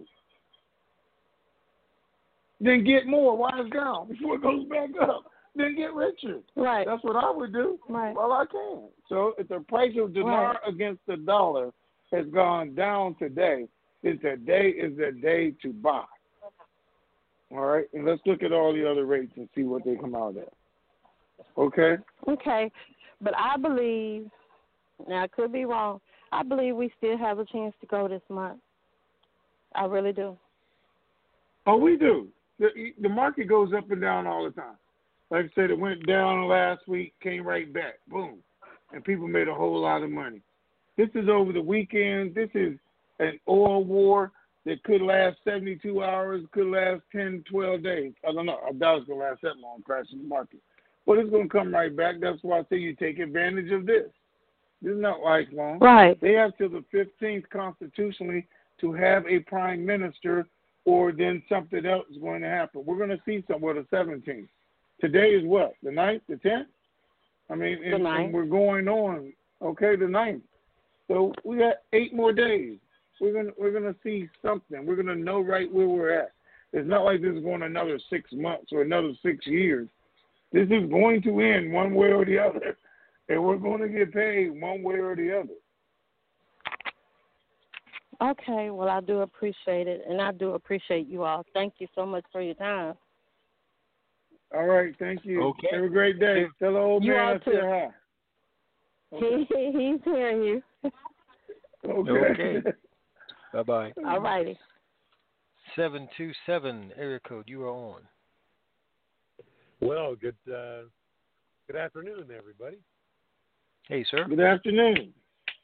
Then get more while it's down before it goes back up. Then get richer. Right. That's what I would do. Right. Well, I can. So if the price of dinar right. against the dollar has gone down today, then today is the day to buy. All right? And let's look at all the other rates and see what they come out at. Okay? Okay. But I believe, now I could be wrong, I believe we still have a chance to go this month. I really do. Oh, we do. The, the market goes up and down all the time. Like I said, it went down last week, came right back. Boom. And people made a whole lot of money. This is over the weekend. This is an oil war that could last seventy-two hours, could last ten, twelve days. I don't know. I doubt it's going to last that long, crashing the market. But it's going to come right back. That's why I say you take advantage of this. This is not lifelong. Right. They have till the fifteenth constitutionally to have a prime minister, or then something else is going to happen. We're going to see somewhere the seventeenth. Today is what? The ninth? The tenth? I mean, the and, ninth. and we're going on. Okay, the ninth. So we got eight more days. We're gonna we're gonna see something. We're gonna know right where we're at. It's not like this is going another six months or another six years. This is going to end one way or the other, and we're going to get paid one way or the other. Okay, well, I do appreciate it, and I do appreciate you all. Thank you so much for your time. All right, thank you. Okay. Have a great day. Tell the old You man all I too. said hi. Okay. He, he's hearing you. Okay. Okay. Bye-bye. All righty. seven two seven, area code, you are on. Well, good uh, good afternoon, everybody. Hey, sir. Good afternoon.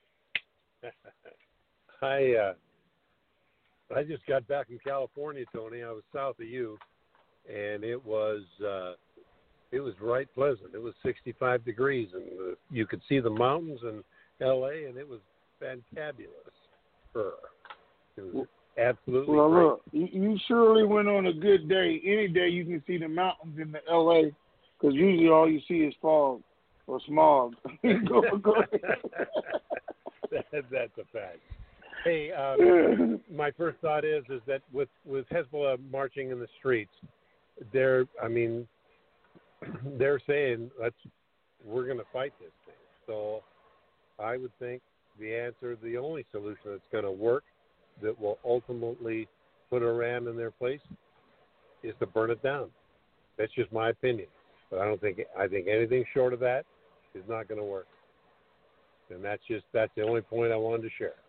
I uh, I just got back from California, Tony. I was south of you, and it was uh, it was right pleasant. It was sixty-five degrees, and uh, you could see the mountains in L A, and it was fantabulous. For it was absolutely Well, great. look, you, you surely went on a good day. Any day you can see the mountains in the L A, because usually all you see is fog or smog. go, go ahead. that, that's a fact. Hey, um, my first thought is is that with, with Hezbollah marching in the streets, they're I mean, they're saying let's we're going to fight this thing. So I would think the answer, the only solution that's going to work, that will ultimately put Iran in their place, is to burn it down. That's just my opinion, but I don't think I think anything short of that is not going to work. And that's just that's the only point I wanted to share.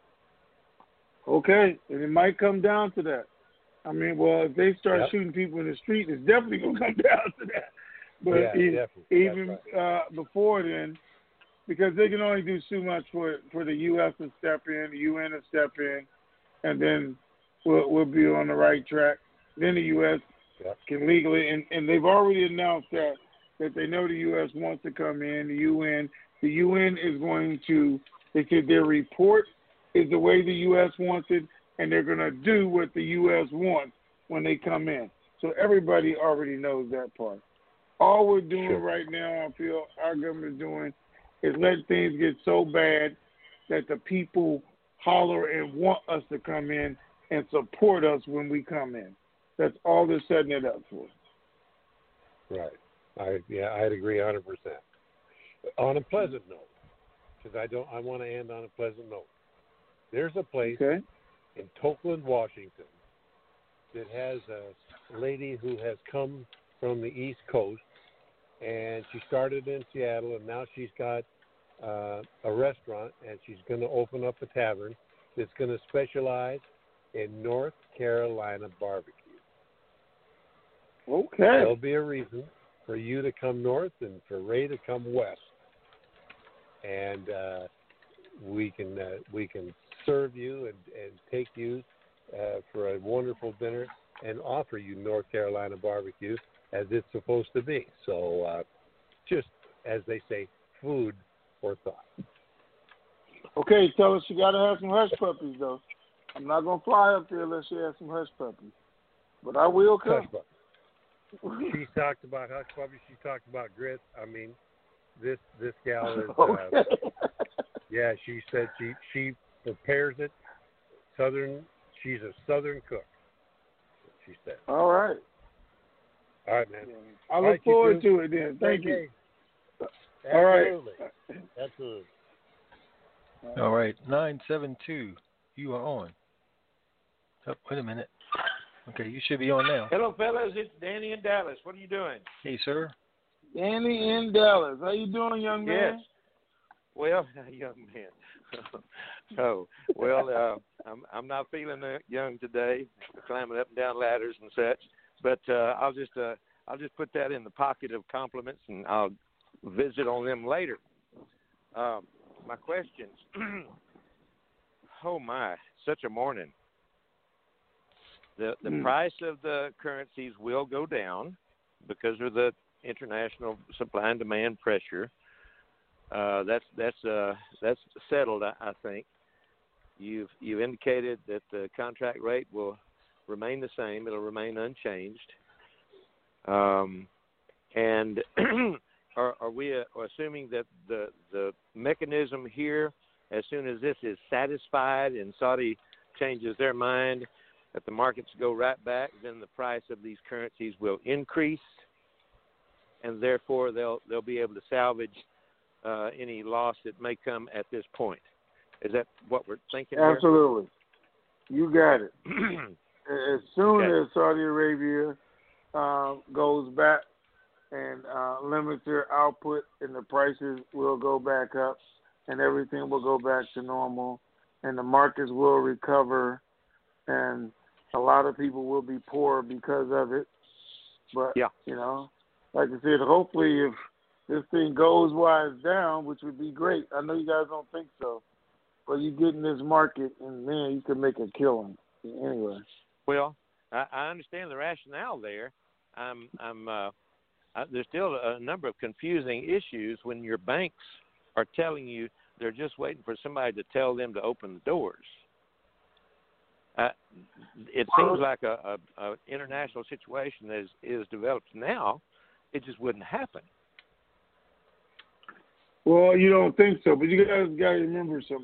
Okay, and it might come down to that. I mean, well, if they start yep. shooting people in the street, it's definitely going to come down to that. But yeah, e- definitely. even right. uh, before then, because they can only do so much for for the U S to step in, the U N to step in, and then we'll, we'll be on the right track. Then the U S yep. can legally, and, and they've already announced that, that they know the U S wants to come in, the U N. The U N is going to, they said their report is the way the U S wants it, and they're going to do what the U S wants when they come in. So everybody already knows that part. All we're doing sure. right now, I feel our government is doing, is letting things get so bad that the people holler and want us to come in and support us when we come in. That's all they're setting it up for. Right. I yeah, I'd agree one hundred percent. On a pleasant note, because I don't, I want to end on a pleasant note. There's a place okay. in Tokeland, Washington, that has a lady who has come from the East Coast, and she started in Seattle, and now she's got uh, a restaurant, and she's going to open up a tavern that's going to specialize in North Carolina barbecue. Okay. There'll be a reason for you to come north and for Ray to come west, and uh, we can uh, we can serve you and, and take you uh, for a wonderful dinner and offer you North Carolina barbecue as it's supposed to be. So uh, just, as they say, food for thought. Okay, tell us you got to have some hush puppies, though. I'm not going to fly up there unless you have some hush puppies. But I will come. Hush puppies. She talked about hush puppies. She talked about grits. I mean, this this gal is, okay. uh, yeah, she said she, she prepares it. Southern, she's a Southern cook, she said. All right. All right, man. I look right, forward to it then. Thank you. Absolutely. All right. Absolutely. All right. nine seven two, you are on. Oh, wait a minute. Okay, you should be on now. Hello, fellas. It's Danny in Dallas. What are you doing? Hey, sir. Danny in Dallas. How you doing, young man? Yes. Well, young man. oh, well, uh, I'm I'm not feeling uh, young today, climbing up and down ladders and such. But uh, I'll just uh, I'll just put that in the pocket of compliments, and I'll visit on them later. Um, my questions. Oh my, such a morning. The the mm. price of the currencies will go down because of the international supply and demand pressure. Uh, that's that's uh, that's settled, I, I think. You've you've indicated that the contract rate will remain the same. It'll remain unchanged. Um, and are, are we uh, assuming that the the mechanism here, as soon as this is satisfied and Saudi changes their mind, that the markets go right back, then the price of these currencies will increase, and therefore they'll they'll be able to salvage uh, any loss that may come at this point. Is that what we're thinking? Absolutely. There? You got it. As soon okay. as Saudi Arabia uh, goes back and uh, limits their output, and the prices will go back up, and everything will go back to normal, and the markets will recover, and a lot of people will be poor because of it. But, yeah. you know, like I said, hopefully if this thing goes wise down, which would be great. I know you guys don't think so, but you get in this market, and, man, you can make a killing. Anyway. Well, I, I understand the rationale there. I'm, I'm, uh, I, there's still a number of confusing issues when your banks are telling you they're just waiting for somebody to tell them to open the doors. Uh, it seems like a, a, a international situation that is, is developed now. It just wouldn't happen. Well, you don't think so, but you guys got to remember something.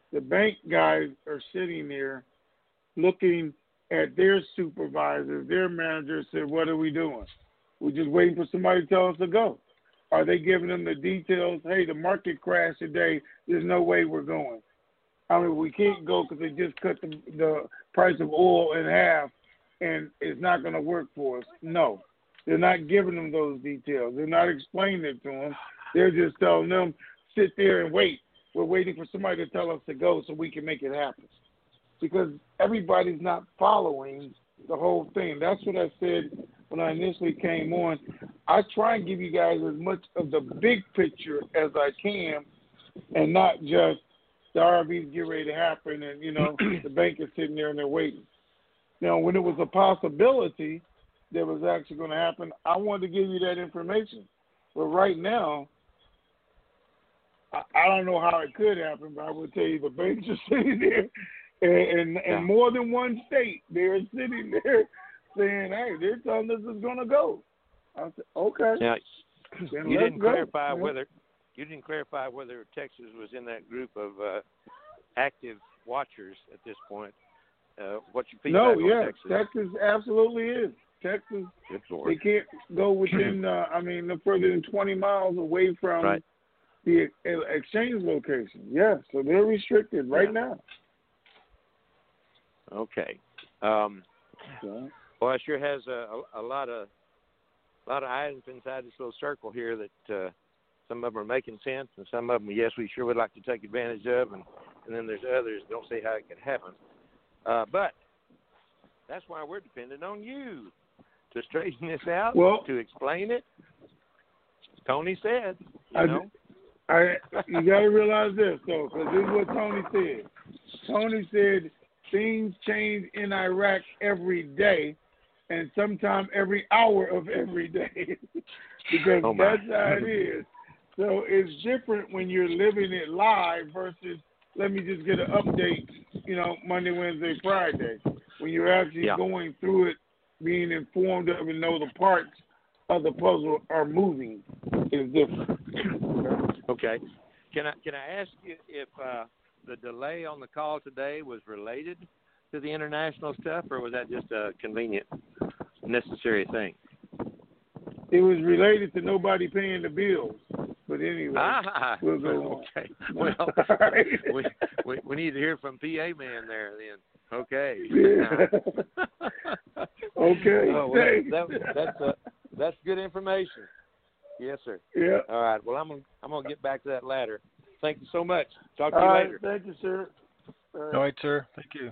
the bank guys are sitting there looking at their supervisor, their manager, said, what are we doing? We're just waiting for somebody to tell us to go. Are they giving them the details? Hey, the market crashed today. There's no way we're going. I mean, we can't go because they just cut the, the price of oil in half, and it's not going to work for us. No, they're not giving them those details. They're not explaining it to them. They're just telling them, sit there and wait. We're waiting for somebody to tell us to go so we can make it happen. Because everybody's not following the whole thing. That's what I said when I initially came on. I try and give you guys as much of the big picture as I can, and not just the R Vs get ready to happen and, you know, the bank is sitting there and they're waiting. Now, when it was a possibility that was actually going to happen, I wanted to give you that information. But right now, I, I don't know how it could happen, but I will tell you the banks are sitting there. And, and, and more than one state, they're sitting there saying, hey, they're telling us it's going to go. I said, okay. Now, then you let's didn't go. clarify Yeah. whether you didn't clarify whether Texas was in that group of uh, active watchers at this point. Uh, what's your feedback No, on yeah, Texas? Texas absolutely is. Texas, Good Lord. they can't go within, uh, I mean, no further than twenty miles away from Right. the uh, exchange location. Yeah, so they're restricted right Yeah. now. Okay. Um, So, well, it sure has a, a, a lot of a lot of items inside this little circle here that uh, some of them are making sense, and some of them, yes, we sure would like to take advantage of, and, and then there's others that don't see how it could happen. Uh, but that's why we're dependent on you to straighten this out, well, to explain it. Tony said, you I, know. I, you got to realize this, though, because this is what Tony said. Tony said things change in Iraq every day, and sometimes every hour of every day, because Oh, my. that's how it is. So it's different when you're living it live versus let me just get an update, you know, Monday, Wednesday, Friday. When you're actually Yeah. going through it, being informed of and know the parts of the puzzle are moving is different. Okay. Can I can I ask you if uh, the delay on the call today was related to the international stuff, or was that just a convenient, necessary thing? It was related to nobody paying the bills. But anyway, ah, we'll go okay. on. Well, Right. we, we we need to hear from P A man there then. Okay. Yeah. Okay. Oh, well, that, that, that's uh, that's good information. Yes, sir. Yeah. All right. Well, I'm gonna I'm gonna get back to that ladder. Thank you so much. Talk to All you right, later. thank you, sir. All right. All right, sir. Thank you.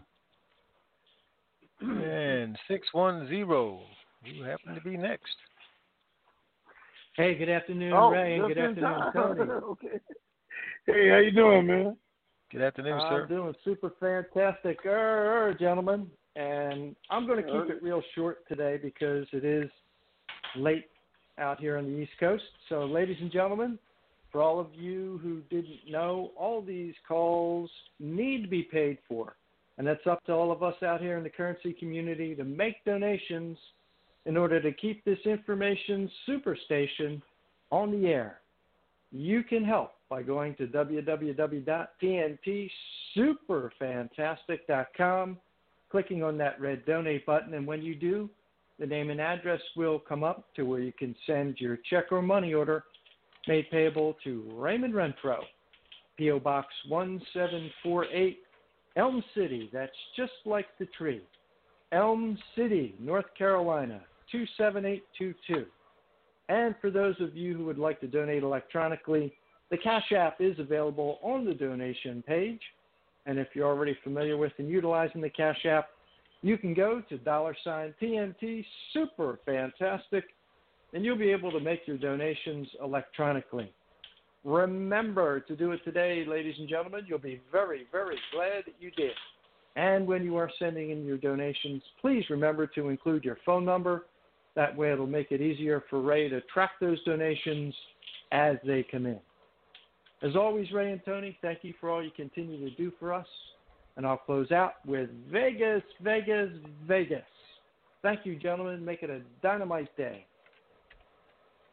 And six one zero, you happen to be next. Hey, good afternoon, Oh, Ray, and just good in afternoon, time. Tony. Okay. Hey, how you doing, man? Good afternoon, I'm sir. doing super fantastic, er, gentlemen. And I'm going to keep it real short today because it is late out here on the East Coast. So, ladies and gentlemen, for all of you who didn't know, all these calls need to be paid for. And that's up to all of us out here in the currency community to make donations in order to keep this information superstation on the air. You can help by going to w w w dot t n t super fantastic dot com, clicking on that red donate button, and when you do, the name and address will come up to where you can send your check or money order made payable to Raymond Renfro, P O Box one seven four eight, Elm City, that's just like the tree, Elm City, North Carolina, two seven eight two two. And for those of you who would like to donate electronically, the Cash App is available on the donation page. And if you're already familiar with and utilizing the Cash App, you can go to dollar sign T N T Super Fantastic, and you'll be able to make your donations electronically. Remember to do it today, ladies and gentlemen. You'll be very, very glad that you did. And when you are sending in your donations, please remember to include your phone number. That way it'll make it easier for Ray to track those donations as they come in. As always, Ray and Tony, thank you for all you continue to do for us. And I'll close out with Vegas, Vegas, Vegas. Thank you, gentlemen. Make it a dynamite day.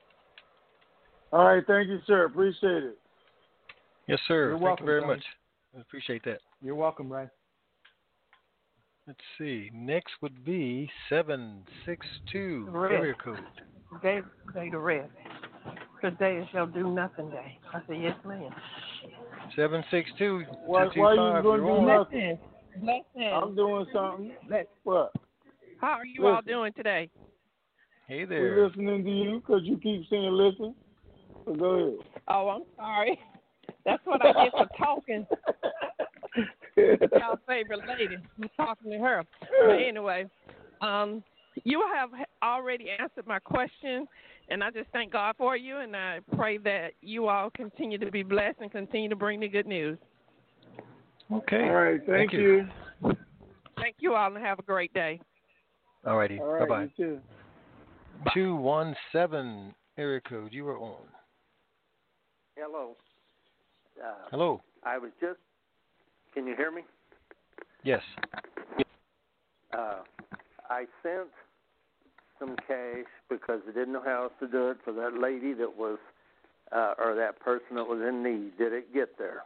All right, thank you, sir. Appreciate it. Yes, sir. You're Thank welcome, you very Tony. much. I appreciate that. You're welcome, Ray. Let's see. Next would be seven six two Red. area code. They they the red. Today is your do nothing day. I said, yes, ma'am. Seven six two Why, two two why you five. going to do nothing? Listen. Listen. I'm doing something. Let, What? how are you Listen. all doing today? Hey We're there. listening to you because you keep saying listen. So go ahead. Oh, I'm sorry. That's what I get for talking. Y'all favorite lady. I'm talking to her. But anyway, um, you have already answered my question, and I just thank God for you, and I pray that you all continue to be blessed and continue to bring the good news. Okay. All right. Thank, Thank you. you. Thank you all, and have a great day. All righty. All right. Bye-bye. You too. two one seven area code. You are on. Hello. Uh, Hello. I was just. Can you hear me? Yes. Uh, I sent some cash because I didn't know how else to do it for that lady that was, uh, or that person that was in need. Did it get there?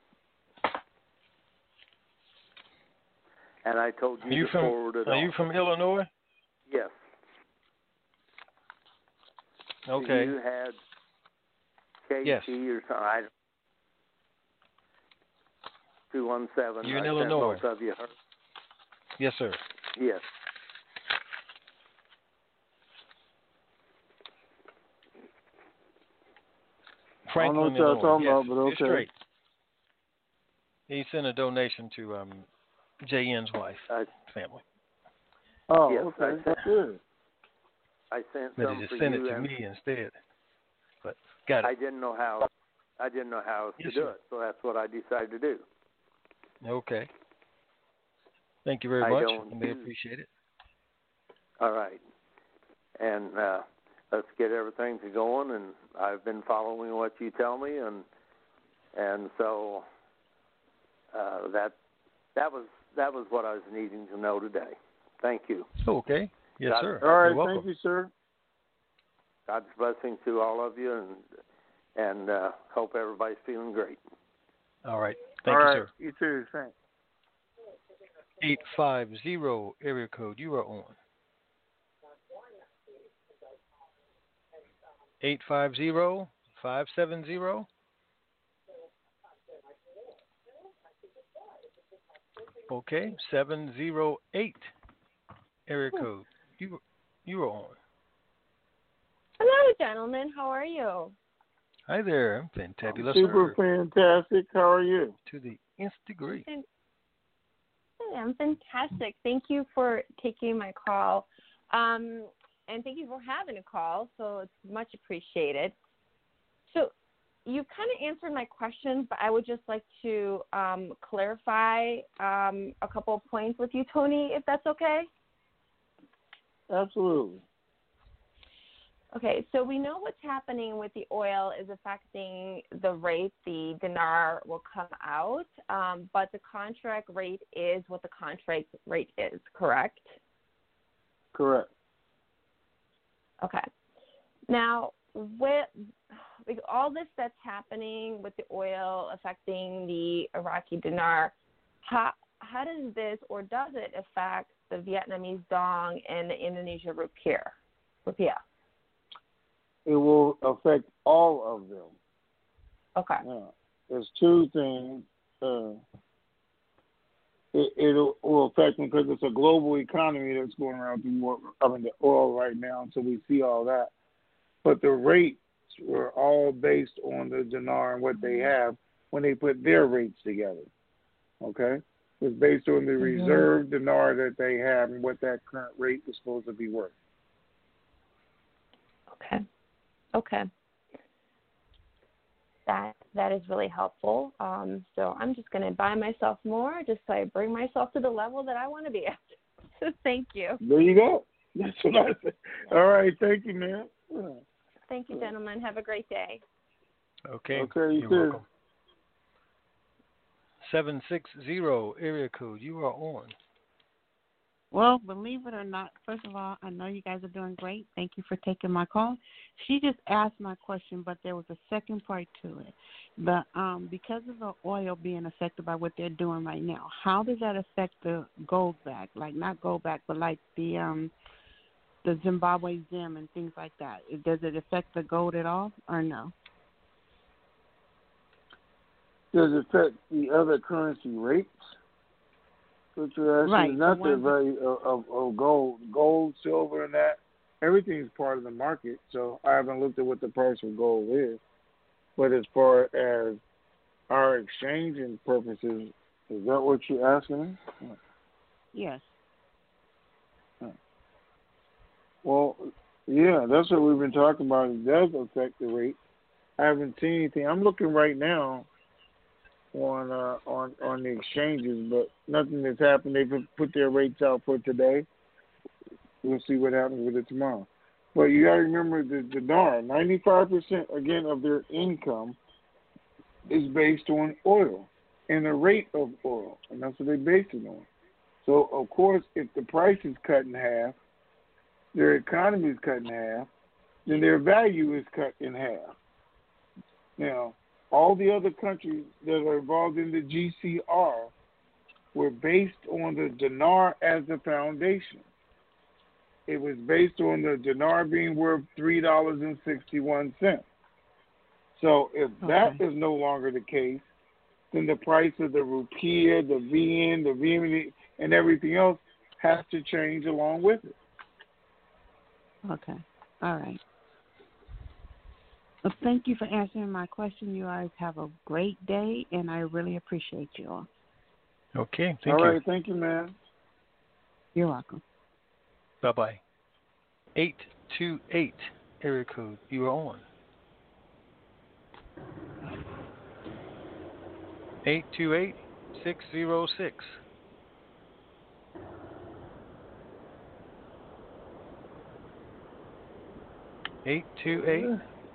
And I told you, Are you to from, forward it Are on. you from Illinois? Yes. Okay. You had K T Yes. or something. I don't two one seven. You're in I sent Illinois. both of you. Yes, sir. Yes. Franklin, I don't know what y'all Illinois. talking yes. about, but You're okay. straight. He sent a donation to um, J N's wife, Uh, family. Oh, Yes, okay. I sent- Good. I sent But some he just for sent you it to and me instead. But got I it. didn't know how. I didn't know how else Yes, to do sir. it, so that's what I decided to do. Okay. Thank you very I much. don't and we use- appreciate it. All right, and uh, let's get everything to going. And I've been following what you tell me, and and so uh, that that was that was what I was needing to know today. Thank you. Okay. Yes, God- sir. All right. You're welcome. Thank you, sir. God's blessing to all of you, and and uh, hope everybody's feeling great. All right. Thank All you, right. sir. You too. Thanks. eight five zero area code. You are on. eight five zero, five seven zero. Okay, seven zero eight area code. You you are on. Hello, gentlemen. How are you? Hi there. I'm fantabulous. Super fantastic. How are you? To the nth degree. Hey, I'm fantastic. Thank you for taking my call. Um, and thank you for having a call. So it's much appreciated. So you kind of answered my questions, but I would just like to um, clarify um, a couple of points with you, Tony, if that's okay. Absolutely. Okay, so we know what's happening with the oil is affecting the rate. The dinar will come out, um, but the contract rate is what the contract rate is, correct? Correct. Okay. Now, with like, all this that's happening with the oil affecting the Iraqi dinar, how how does this or does it affect the Vietnamese dong and the Indonesia rupiah? Rupiah. It will affect all of them. Okay. Now, there's two things. Uh, it it will affect them because it's a global economy that's going around through more, I mean, the oil right now until we see all that. But the rates were all based on the dinar and what they have when they put their rates together. Okay? It's based on the Mm-hmm. reserve dinar that they have and what that current rate is supposed to be worth. Okay. Okay. That that is really helpful. Um, so I'm just going to buy myself more, just so I bring myself to the level that I want to be at. So thank you. There you go. That's what I said. All right. Thank you, man. Thank you, gentlemen. Have a great day. Okay. Okay, you You're too. welcome. seven six zero area code. You are on. Well, believe it or not, first of all, I know you guys are doing great. Thank you for taking my call. She just asked my question, but there was a second part to it. The um, because of the oil being affected by what they're doing right now, how does that affect the gold back? Like not gold back, but like the um, the Zimbabwe Zim and things like that. Does it affect the gold at all, or no? Does it affect the other currency rates? What you're asking right, is not the, the value of, of, of gold, gold, silver, and that. Everything's part of the market. So I haven't looked at what the price of gold is. But as far as our exchanging purposes, is that what you're asking? Yes. Well, yeah, that's what we've been talking about. It does affect the rate. I haven't seen anything. I'm looking right now on uh, on on the exchanges, but nothing has happened. They've put their rates out for today. We'll see what happens with it tomorrow. But you got to remember the dinar, ninety-five percent again of their income is based on oil and the rate of oil, and that's what they base it on. So of course, if the price is cut in half, their economy is cut in half, then their value is cut in half. Now, all the other countries that are involved in the G C R were based on the dinar as the foundation. It was based on the dinar being worth three dollars and sixty-one cents. So if okay. that is no longer the case, then the price of the rupiah, the V N, the V M, and everything else has to change along with it. Okay. All right. Well, thank you for answering my question. You guys have a great day, and I really appreciate you all. Okay. Thank all you. All right. Thank you, man. You're welcome. Bye-bye. eight two eight area code. You are on. eight two eight, six zero six. eight two eight.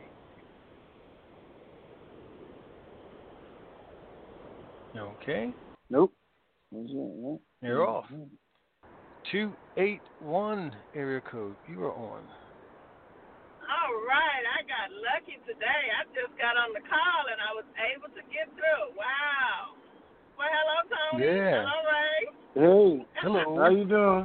Okay. Nope. You're off. two eight one area code. You are on. All right. I got lucky today. I just got on the call and I was able to get through. Wow. Well, hello, Tony. Yeah. Hello, Ray. Hey. Hello. How you doing?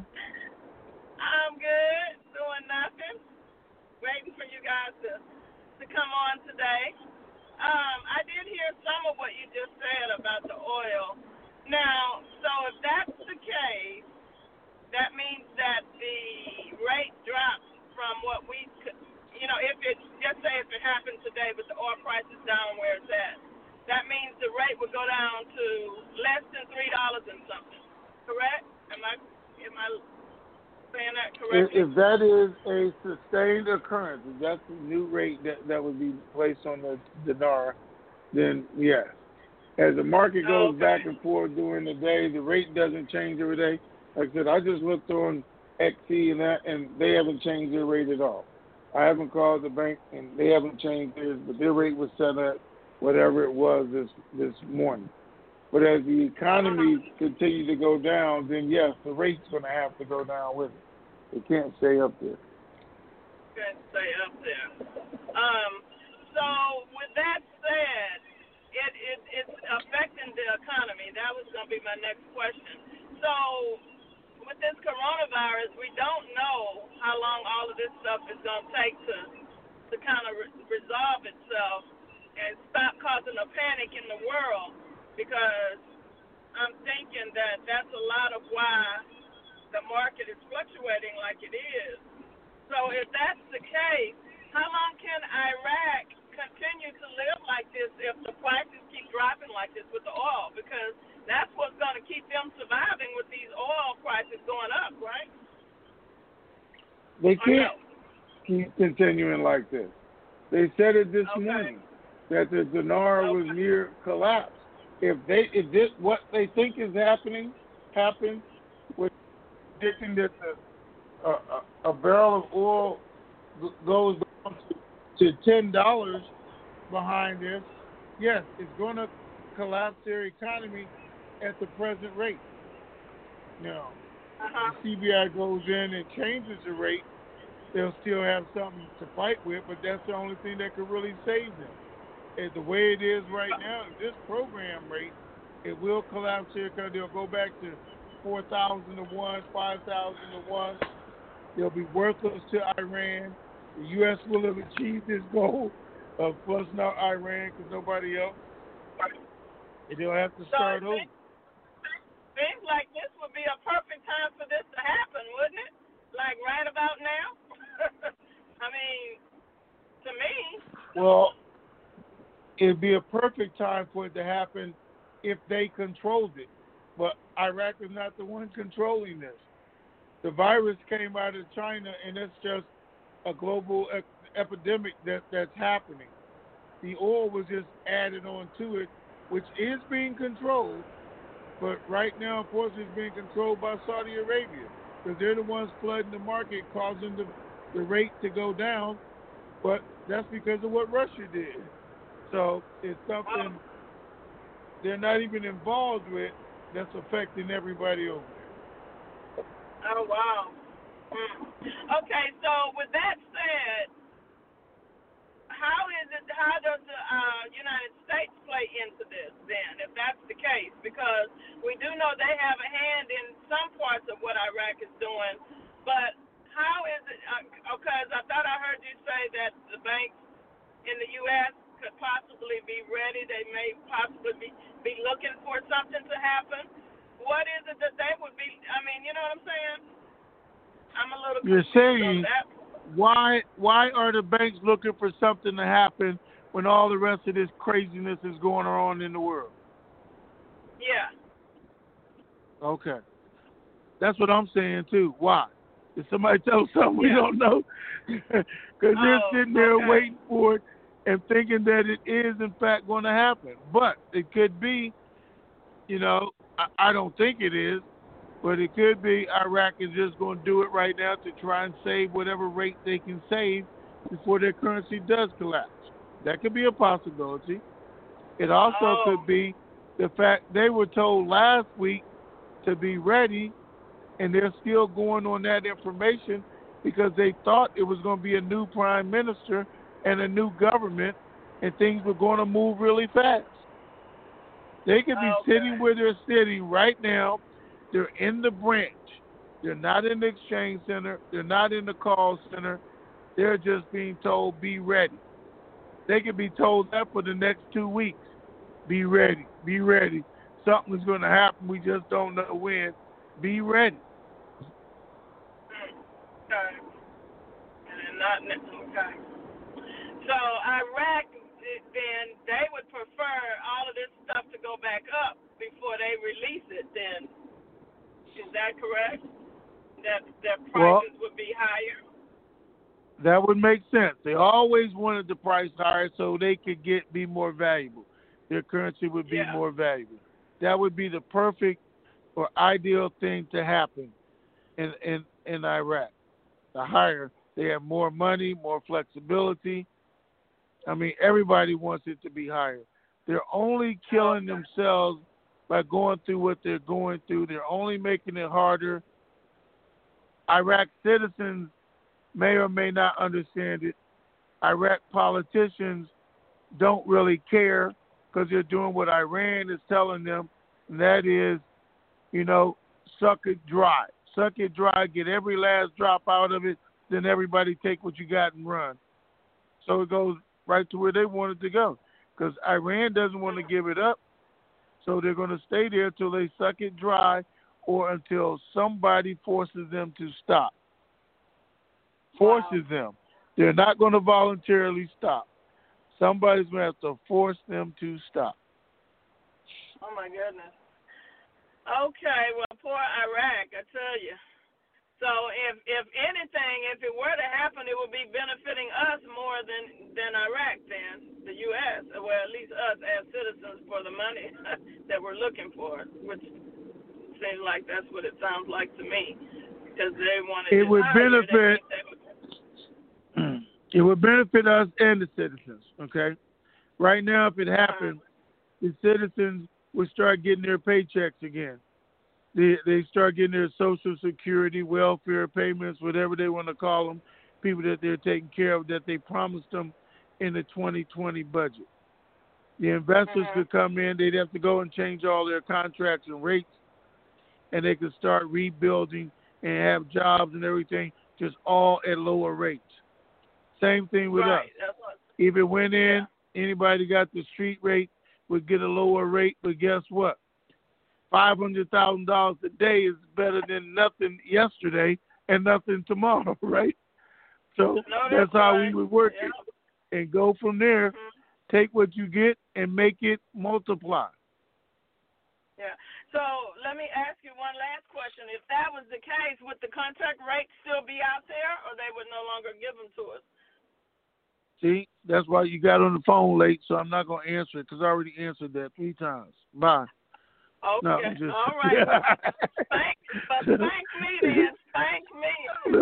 I'm good. Doing nothing. Waiting for you guys to, to come on today. Um, I did hear some of what you just said about the oil. Now, so if that's the case, that means that the rate drops from what we, you know, if it, just say if it happened today, but the oil price is down where it's at, that means the rate would go down to less than three dollars and something. Correct? Am I, am I saying that correctly? If, if that is a sustained occurrence, if that's the new rate that, that would be placed on the dinar, then yes. As the market goes okay. back and forth during the day, the rate doesn't change every day. Like I said, I just looked on X C and that, and they haven't changed their rate at all. I haven't called the bank, and they haven't changed theirs, but their rate was set at whatever it was this this morning. But as the economy continues to go down, then yes, the rate's going to have to go down with it. It can't stay up there. Can't stay up there. Um, so with that said, it, it it's affecting the economy. That was going to be my next question. So with this coronavirus, we don't know how long all of this stuff is going to take to to kind of re- resolve itself and stop causing a panic in the world, because I'm thinking that that's a lot of why the market is fluctuating like it is. So if that's the case, how long can Iraq continue to live like this if the prices keep dropping like this with the oil? Because that's what's going to keep them surviving with these oil prices going up, right? They can't keep continuing like this. They said it this okay. morning that the dinar okay. was near collapse. If they, if this, what they think is happening, happens, with predicting that the, uh, a, a barrel of oil goes down to, to ten dollars behind this, yes, it's going to collapse their economy at the present rate. Now, Uh-huh. the C B I goes in and changes the rate, they'll still have something to fight with, but that's the only thing that could really save them. And the way it is right now, this program rate, it will collapse here because they'll go back to four thousand to one, five thousand to one. They'll be worthless to Iran. The U S will have achieved its goal of flushing out Iran because nobody else. And they'll have to start so, over. Seems like this would be a perfect time for this to happen, wouldn't it? Like right about now? I mean, to me. Well, it'd be a perfect time for it to happen if they controlled it. But Iraq is not the one controlling this. The virus came out of China, and it's just a global ep- epidemic that, that's happening. The oil was just added on to it, which is being controlled. But right now, unfortunately, it's being controlled by Saudi Arabia because they're the ones flooding the market, causing the, the rate to go down. But that's because of what Russia did. So it's something they're not even involved with that's affecting everybody over there. Oh, wow. Hmm. Okay, so with that said, how is it, how does the uh, United States play into this then, if that's the case? Because we do know they have a hand in some parts of what Iraq is doing, but how is it, because uh, I thought I heard you say that the banks in the U S could possibly be ready, they may possibly be, be looking for something to happen. What is it that they would be, I mean, you know what I'm saying? I'm a little You're confused saying on that. why why are the banks looking for something to happen when all the rest of this craziness is going on in the world? Yeah. Okay. That's what I'm saying too. Why? Did somebody tell us something we Yeah. don't know? Because they're Oh, sitting there okay. waiting for it and thinking that it is in fact going to happen. But it could be, you know, I, I don't think it is, but it could be Iraq is just going to do it right now to try and save whatever rate they can save before their currency does collapse. That could be a possibility. It also Oh. could be the fact they were told last week to be ready, and they're still going on that information because they thought it was going to be a new prime minister and a new government, and things were going to move really fast. They could be Okay. sitting where they're sitting right now. They're in the branch. They're not in the exchange center. They're not in the call center. They're just being told, be ready. They could be told that for the next two weeks. Be ready. Be ready. Something's going to happen. We just don't know when. Be ready. Okay. And not okay. So Iraq, then they would prefer all of this stuff to go back up before they release it. Then is that correct? That their prices Well, would be higher. that would make sense. They always wanted the price higher so they could get be more valuable. Their currency would be Yeah. more valuable. That would be the perfect or ideal thing to happen in, in, in Iraq. The higher, they have more money, more flexibility. I mean, everybody wants it to be higher. They're only killing themselves by going through what they're going through. They're only making it harder. Iraq citizens may or may not understand it. Iraq politicians don't really care because they're doing what Iran is telling them, and that is, you know, suck it dry. Suck it dry, get every last drop out of it, then everybody take what you got and run. So it goes right to where they want it to go because Iran doesn't want to give it up, so they're going to stay there until they suck it dry or until somebody forces them to stop. Forces wow. them. They're not going to voluntarily stop. Somebody's going to have to force them to stop. Oh, my goodness. Okay, well, poor Iraq, I tell you. So if if anything, if it were to happen, it would be benefiting us more than, than Iraq then, the U S, well, at least us as citizens for the money that we're looking for, which seems like that's what it sounds like to me, because they wanted it it would higher, benefit. They would... It would benefit us and the citizens, okay? Right now, if it happened, the citizens would start getting their paychecks again. They they start getting their Social Security, welfare payments, whatever they want to call them, people that they're taking care of that they promised them in the twenty twenty budget. The investors Mm-hmm. could come in. They'd have to go and change all their contracts and rates, and they could start rebuilding and have jobs and everything, just all at lower rates. Same thing with Right. us. That's what, If it went in, anybody got the street rate would get a lower rate, but guess what? five hundred thousand dollars a day is better than nothing yesterday and nothing tomorrow, right? So no, that's, that's how right. we would work Yeah. it and go from there, Mm-hmm. take what you get and make it multiply. Yeah. So let me ask you one last question. If that was the case, would the contract rate still be out there, or they would no longer give them to us? See, that's why you got on the phone late, so I'm not going to answer it because I already answered that three times. Bye. Okay. No, I'm just, All right. thank, but thank me then. Thank me.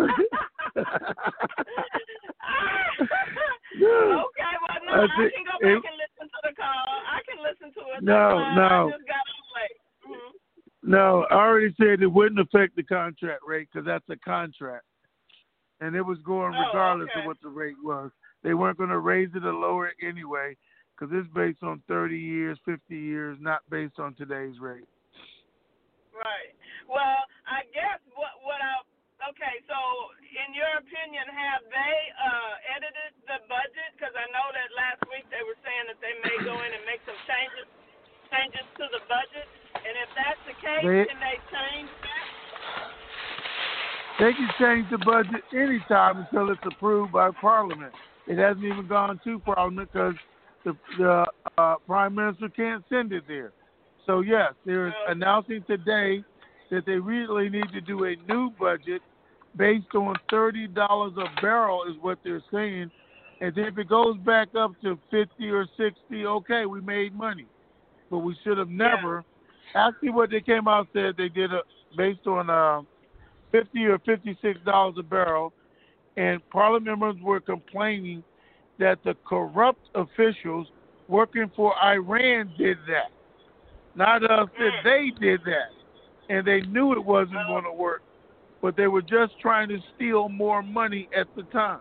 Okay. Well, no, I, I can go back it, and listen to the call. I can listen to it. No, That's no. I just got on late. Mm-hmm. No, I already said it wouldn't affect the contract rate because that's a contract. And it was going regardless oh, okay. of what the rate was. They weren't going to raise it or lower it anyway because it's based on thirty years, fifty years, not based on today's rate. Right. Well, I guess what what I okay. So, in your opinion, have they uh, edited the budget? Because I know that last week they were saying that they may go in and make some changes changes to the budget. And if that's the case, they, can they change that? They can change the budget anytime until it's approved by Parliament. It hasn't even gone to Parliament because the the uh, Prime Minister can't send it there. So, yes, they're announcing today that they really need to do a new budget based on thirty dollars a barrel is what they're saying. And then if it goes back up to fifty or sixty, okay, we made money. But we should have never. Yeah. Actually, what they came out said they did a, based on uh, fifty or fifty-six dollars a barrel. And Parliament members were complaining that the corrupt officials working for Iran did that. Not us, that they did that. And they knew it wasn't going to work. But they were just trying to steal more money at the time.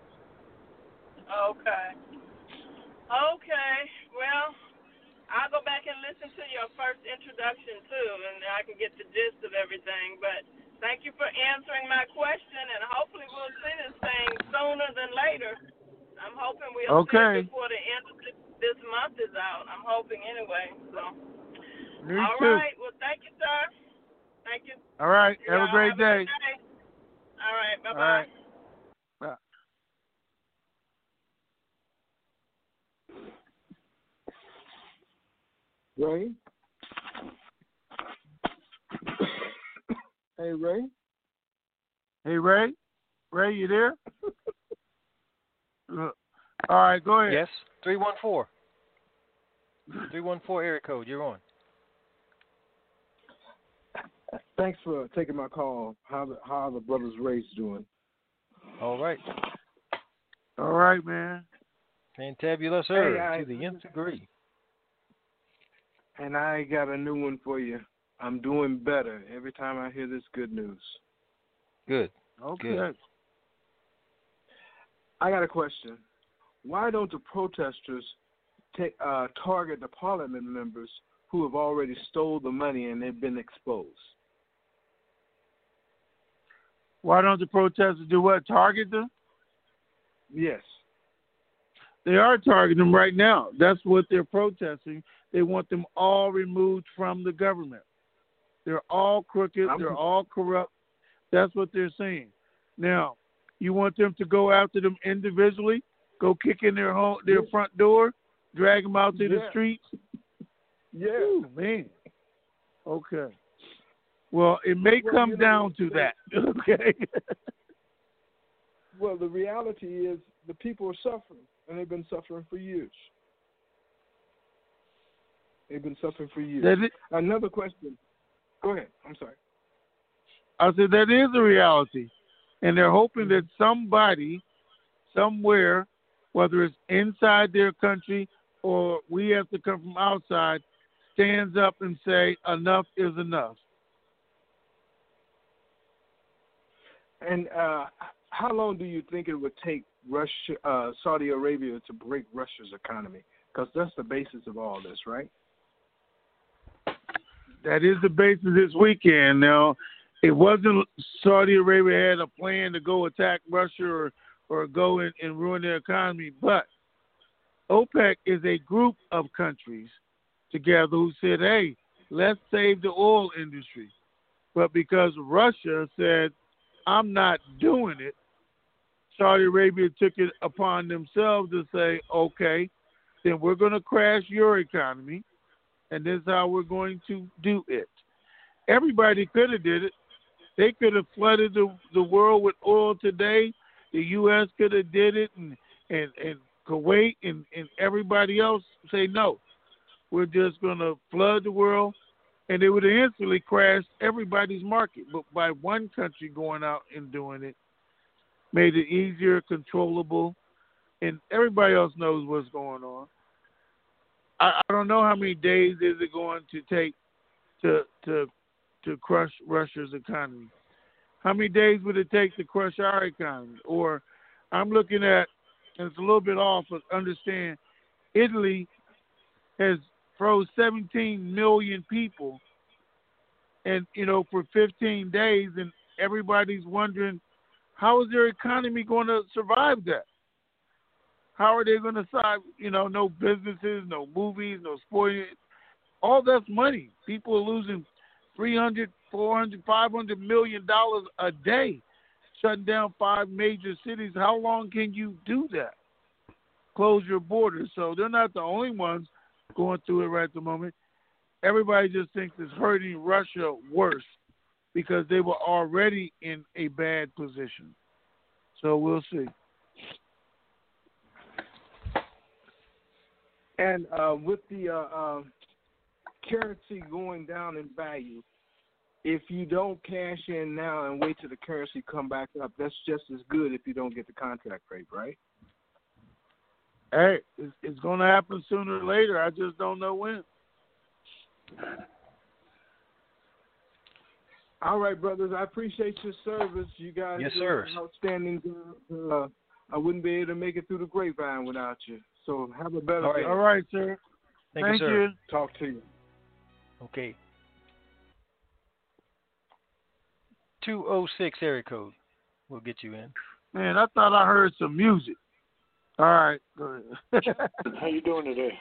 Okay. Okay. Well, I'll go back and listen to your first introduction, too, and I can get the gist of everything. But thank you for answering my question, and hopefully we'll see this thing sooner than later. I'm hoping we'll okay. see it before the end of this, this month is out. I'm hoping anyway. So. Me All too. right. Well, thank you, sir. Thank you. All right. You have a great have day. a day. All right. Bye-bye. All right. Bye. Ray? Hey, Ray? Hey, Ray? Ray, you there? All right, go ahead. Yes, three one four. three one four area code, you're on. Thanks for taking my call. How the, how are the brothers Ray's doing? All right. All right, man. Fantabulous, sir, hey, I, to the nth degree. And I got a new one for you. I'm doing better every time I hear this good news. Good. Okay. Good. I got a question. Why don't the protesters take, uh, target the parliament members who have already stole the money and they've been exposed? Why don't the protesters do what? Target them? Yes. They are targeting them right now. That's what they're protesting. They want them all removed from the government. They're all crooked. I'm... They're all corrupt. That's what they're saying. Now, you want them to go after them individually, go kick in their home, their yeah. front door, drag them out to yeah. the streets? Yeah. Ooh, man. Okay. Well, it may well, come you know, down to that. Okay. Well, the reality is the people are suffering, and they've been suffering for years. They've been suffering for years. It, Another question. Go ahead. I'm sorry. I said that is a reality. And they're hoping that somebody, somewhere, whether it's inside their country or we have to come from outside, stands up and say enough is enough. And uh, how long do you think it would take Russia, uh, Saudi Arabia to break Russia's economy? Because that's the basis of all this, right? That is the basis this weekend. Now, it wasn't Saudi Arabia had a plan to go attack Russia or, or go in, and ruin their economy, but OPEC is a group of countries together who said, hey, let's save the oil industry. But because Russia said, I'm not doing it, Saudi Arabia took it upon themselves to say, okay, then we're going to crash your economy, and this is how we're going to do it. Everybody could have did it. They could have flooded the, the world with oil today. The U S could have did it, and, and, and Kuwait and, and everybody else say, no, we're just going to flood the world, and they would have instantly crashed everybody's market. But by one country going out and doing it, made it easier, controllable, and everybody else knows what's going on. I, I don't know how many days is it going to take to to to crush Russia's economy. How many days would it take to crush our economy? Or I'm looking at, and it's a little bit off, but understand, Italy has froze seventeen million people, and you know for fifteen days, and everybody's wondering, how is their economy going to survive that? How are they going to survive? You know, no businesses, no movies, no sporting. All that's money. People are losing three hundred, four hundred, five hundred million dollars a day, shutting down five major cities. How long can you do that? Close your borders. So they're not the only ones going through it right at the moment. Everybody just thinks it's hurting Russia worse because they were already in a bad position. So we'll see. And uh, with the uh, uh, currency going down in value, if you don't cash in now and wait till the currency come back up, that's just as good if you don't get the contract rate, right? Hey, it's, it's going to happen sooner or later. I just don't know when. All right, brothers. I appreciate your service. You guys yes, do sir. an outstanding job. Uh, I wouldn't be able to make it through the grapevine without you. So have a better All right, day. All right, sir. Thank, Thank you, sir. you. Talk to you. Okay. two oh six area code. We'll get you in. Man, I thought I heard some music. All right, go ahead. How you doing today?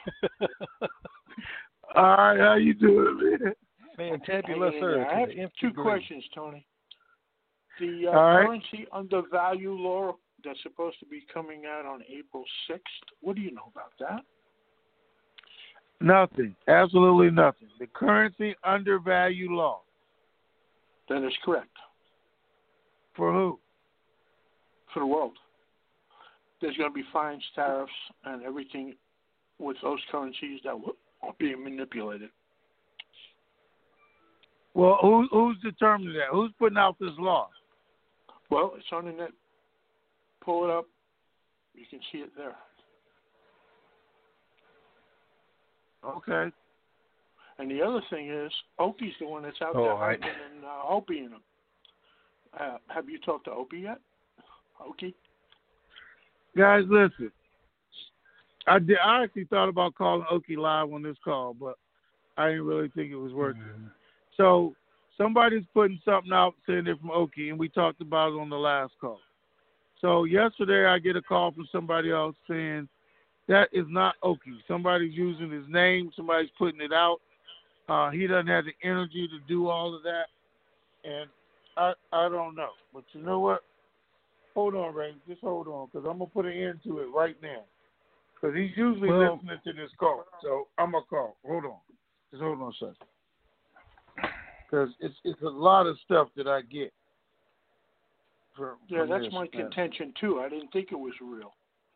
All right, how you doing, man? Fantabulous, sir. I have to the nth two degree. questions, Tony. The uh, All right. currency undervalue law that's supposed to be coming out on April sixth. What do you know about that? Nothing. Absolutely nothing. The currency undervalue law. That is correct. For who? For the world. There's going to be fines, tariffs, and everything with those currencies that are being manipulated. Well, who, who's determining that? Who's putting out this law? Well, it's on the net. Pull it up. You can see it there. Okay. And the other thing is, Opie's the one that's out Oh, there all right. hyping and uh, Opie them. Uh, have you talked to Opie yet? Okie? Guys, listen. I did. I actually thought about calling Okie live on this call, but I didn't really think it was worth it. Mm-hmm. So somebody's putting something out saying they're from Okie, and we talked about it on the last call. So yesterday I get a call from somebody else saying that is not Okie. Somebody's using his name. Somebody's putting it out. Uh, he doesn't have the energy to do all of that, and I I don't know. But you know what? Hold on, Ray. Just hold on, because I'm going to put an end to it right now. Because he's usually Well, listening to this call. So I'm going to call. Hold on. Just hold on a second. Because it's, it's a lot of stuff that I get. From, Yeah, from that's this. my contention, too. I didn't think it was real.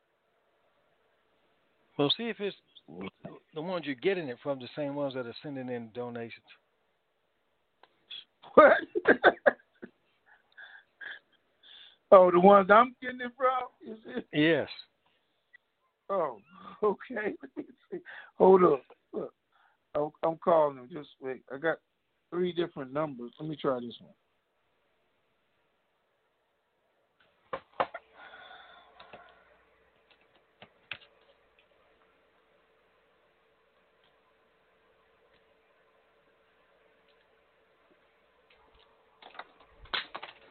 Well, see if it's the ones you're getting it from, the same ones that are sending in donations. What? Oh, the ones I'm getting it from? Is it? Yes. Oh, okay. Let me see. Hold up. Look, I'm, I'm calling them. Just wait. I got three different numbers. Let me try this one.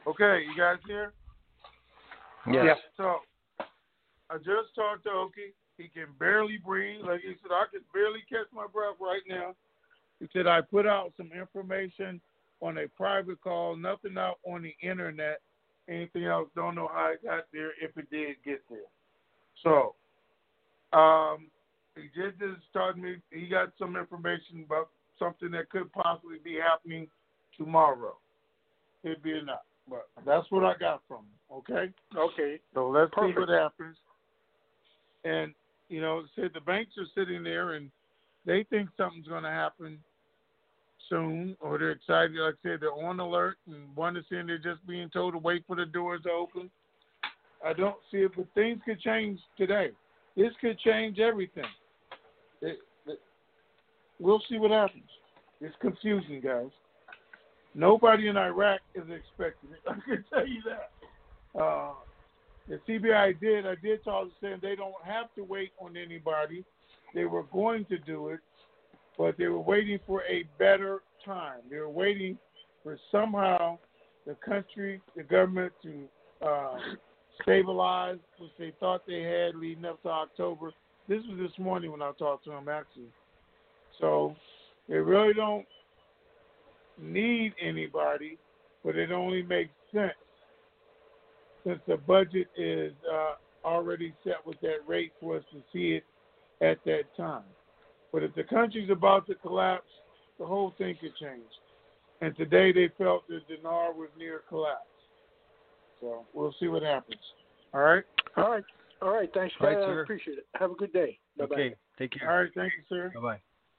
Okay, you guys here? Yes. Yes. So, I just talked to Oki. He can barely breathe. Like he said, I can barely catch my breath right now. He said, I put out some information on a private call, nothing out on the internet. Anything else, don't know how it got there, if it did get there. So, um, he did just start me. He got some information about something that could possibly be happening tomorrow. It'd be enough. But that's what I got from him, okay? Okay. So let's Perfect. see what happens. And, you know, said the banks are sitting there and they think something's going to happen soon, or they're excited. Like I said, they're on alert, and one is saying they're just being told to wait for the doors to open. I don't see it, but things could change today. This could change everything. It, it, we'll see what happens. It's confusing, guys. Nobody in Iraq is expecting it. I can tell you that. Uh, the C B I did. I did talk to them. They don't have to wait on anybody. They were going to do it, but they were waiting for a better time. They were waiting for somehow the country, the government to uh, stabilize, which they thought they had leading up to October. This was this morning when I talked to them, actually. So they really don't need anybody, but it only makes sense since the budget is uh, already set with that rate for us to see it at that time. But if the country's about to collapse, the whole thing could change. And today they felt the dinar was near collapse. So we'll see what happens. All right? All right. All right. Thanks, All right, guys. sir. I appreciate it. Have a good day. Bye-bye. Okay. Take care. All right. Thank you, sir. Bye-bye.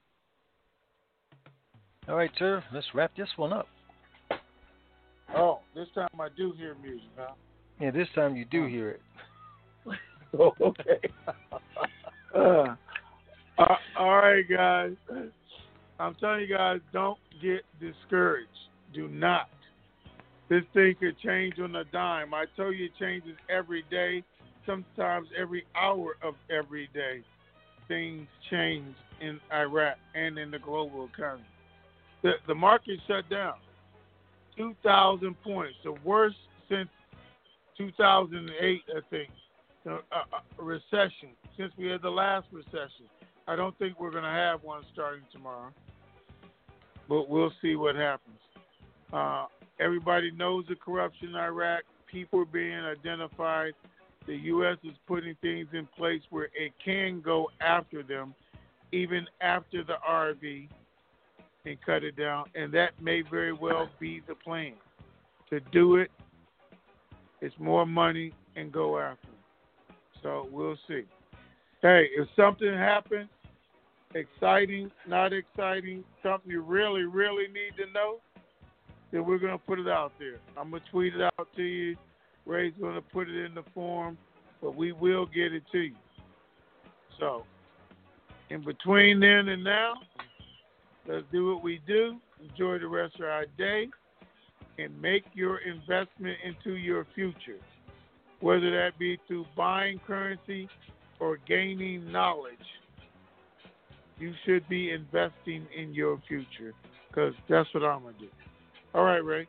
All right, sir. Let's wrap this one up. Oh, this time I do hear music, huh? Yeah, this time you do hear it. Oh, okay. uh, uh, all right, guys. I'm telling you guys, don't get discouraged. Do not. This thing could change on a dime. I tell you, it changes every day, sometimes every hour of every day. Things change in Iraq and in the global economy. The, the market shut down. two thousand points, the worst since two thousand eight, I think. A, a, a recession, since we had the last recession. I don't think we're going to have one starting tomorrow, but we'll see what happens. Uh, everybody knows the corruption in Iraq. People are being identified. The U S is putting things in place where it can go after them, even after the R V, and cut it down. And that may very well be the plan. To do it, it's more money and go after them. So we'll see. Hey, if something happens, exciting, not exciting, something you really, really need to know, then we're going to put it out there. I'm going to tweet it out to you. Ray's going to put it in the form, but we will get it to you. So, in between then and now, let's do what we do. Enjoy the rest of our day and make your investment into your future, whether that be through buying currency or gaining knowledge. You should be investing in your future because that's what I'm going to do. All right, Ray.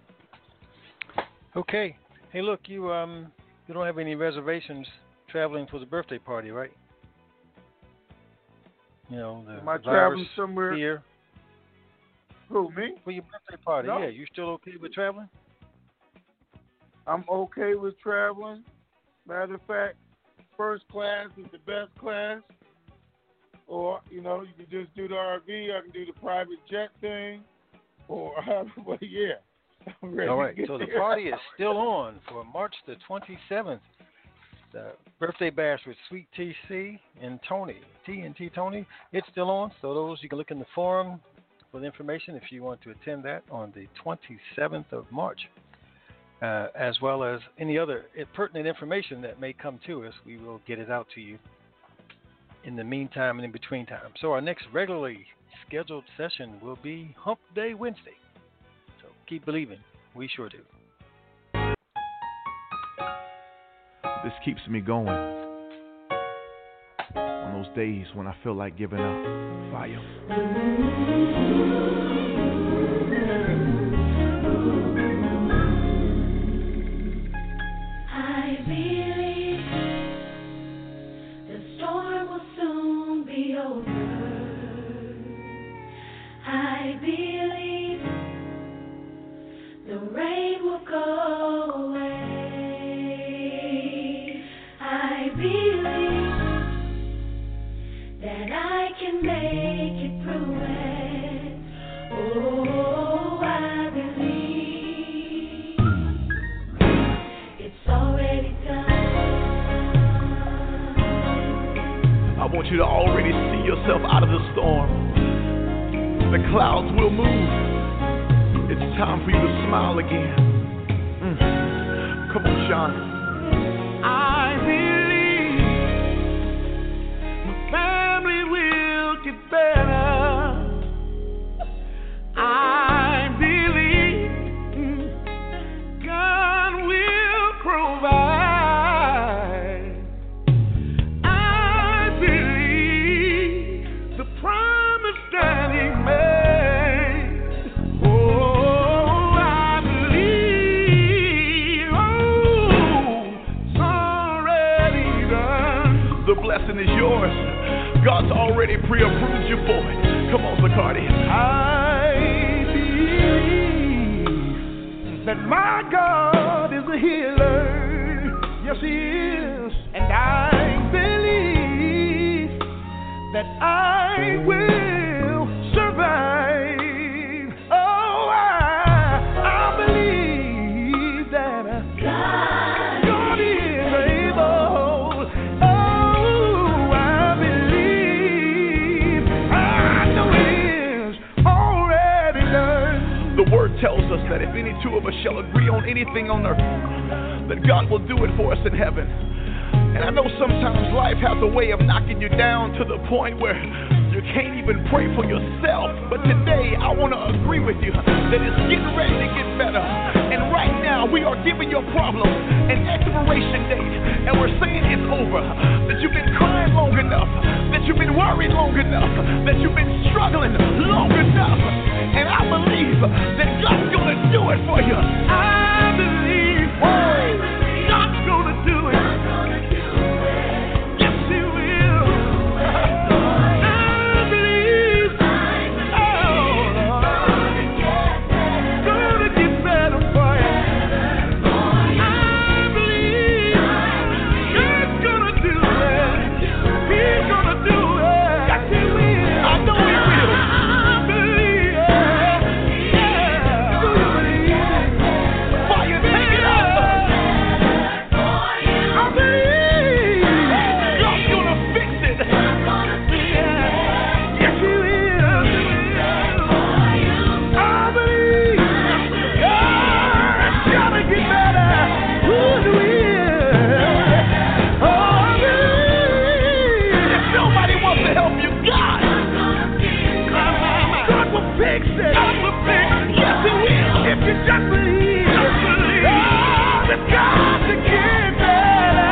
Okay. Hey, look, you um, you don't have any reservations traveling for the birthday party, right? You know, the Am I virus traveling somewhere? Here. Who, me? For your birthday party, No. yeah. You still okay with traveling? I'm okay with traveling. Matter of fact, first class is the best class. Or, you know, you can just do the R V. I can do the private jet thing. Or, but yeah. I'm ready All to right, get so the there. party is still on for March the twenty-seventh. The birthday bash with Sweet T C and Tony, T and T Tony. It's still on, so those you can look in the forum for the information if you want to attend that on the twenty-seventh of March, uh, as well as any other pertinent information that may come to us. We will get it out to you in the meantime and in between time. So our next regularly scheduled session will be Hump Day Wednesday. So keep believing. We sure do. This keeps me going on those days when I feel like giving up. Fire. believe the rain will go away. I believe that I can make it through it. Oh, I believe it's already done. I want you to already see yourself out of the storm. The clouds will move. It's time for you to smile again. Mm. Come on, Sean. I believe my family will get better. I believe God will provide. I believe the promise that He made. Oh, I believe. Oh, it's already done. The blessing is yours. God's already pre-approved you for it. Come on, Zacardi. I believe that my God is a healer. Yes, He is. And I believe that I will survive. Oh, I, I believe that God, God is able. Oh, I believe. I know it is already done. The word tells us that if any two of us shall agree on anything on earth, that God will do it for us in heaven. And I know sometimes life has a way of knocking you down to the point where you can't even pray for yourself. But today I want to agree with you that it's getting ready to get better. And right now we are giving your problem an expiration date. And we're saying it's over. That you've been crying long enough. That you've been worried long enough. That you've been struggling long enough. And I believe that God's going to do it for you. I believe God's going to do it. Yes, He will. I believe. Oh, it's going to get better for you. I believe God's going to do it. He's going to do it. Yes, He will. I know He will. I believe. Yeah. Do you believe it? Fire, take it up. I believe God's going to fix it. Yeah. Yes, He will. I believe God's going to get better. Ooh, He will. Oh, I believe. If nobody wants to help you, God, God will fix it. God will fix it. Yes, He will. If you just believe, just believe. Oh, it's got to get better.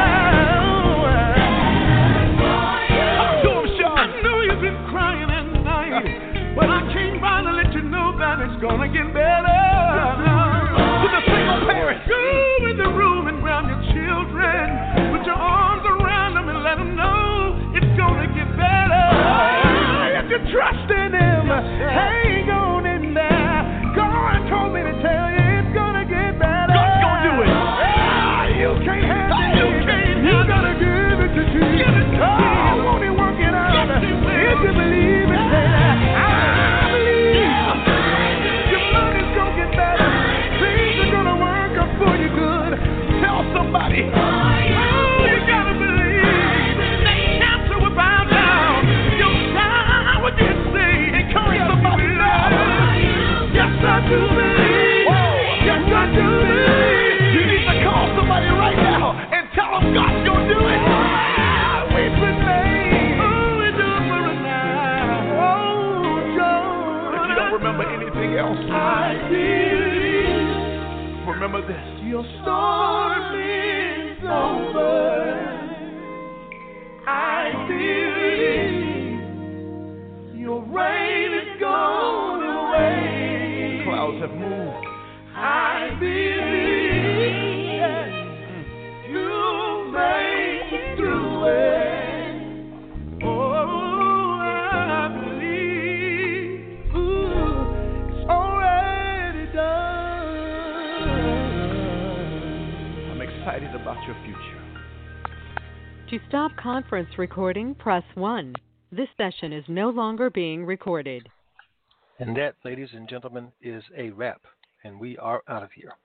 Talk to him, Sean. I know you've been crying at night, but I came by to let you know that it's gonna get better. To the single parents, go in the room and grab your children, put your arms around them and let them know it's gonna get better. If you trust in Him, hang on in there. God told me to tell you it's gonna get better. God's gonna do it. Ah, you can't handle it. You can't. You gotta give it to Jesus. Oh, won't He work it out? Yes, He will. If you believe it, say that. I believe. Your money's gonna get better. Things are gonna work out for you good. Tell somebody. Oh, you gotta believe. That cancer will bow down. Your child will get saved. Encourage somebody now. Yes, I do believe. Yes, I do believe. You need to call somebody right now and tell them God's gonna do it. We've been made. Oh, we do it for us now. Oh, John. If you don't remember anything else, I believe. Remember this. Your storm is over. I believe. Your rain is gone away. Clouds have moved. I believe you'll make it through it. Oh, I believe. Ooh, excited about your future. To stop conference recording, press one. This session is no longer being recorded. And that, ladies and gentlemen, is a wrap. And we are out of here.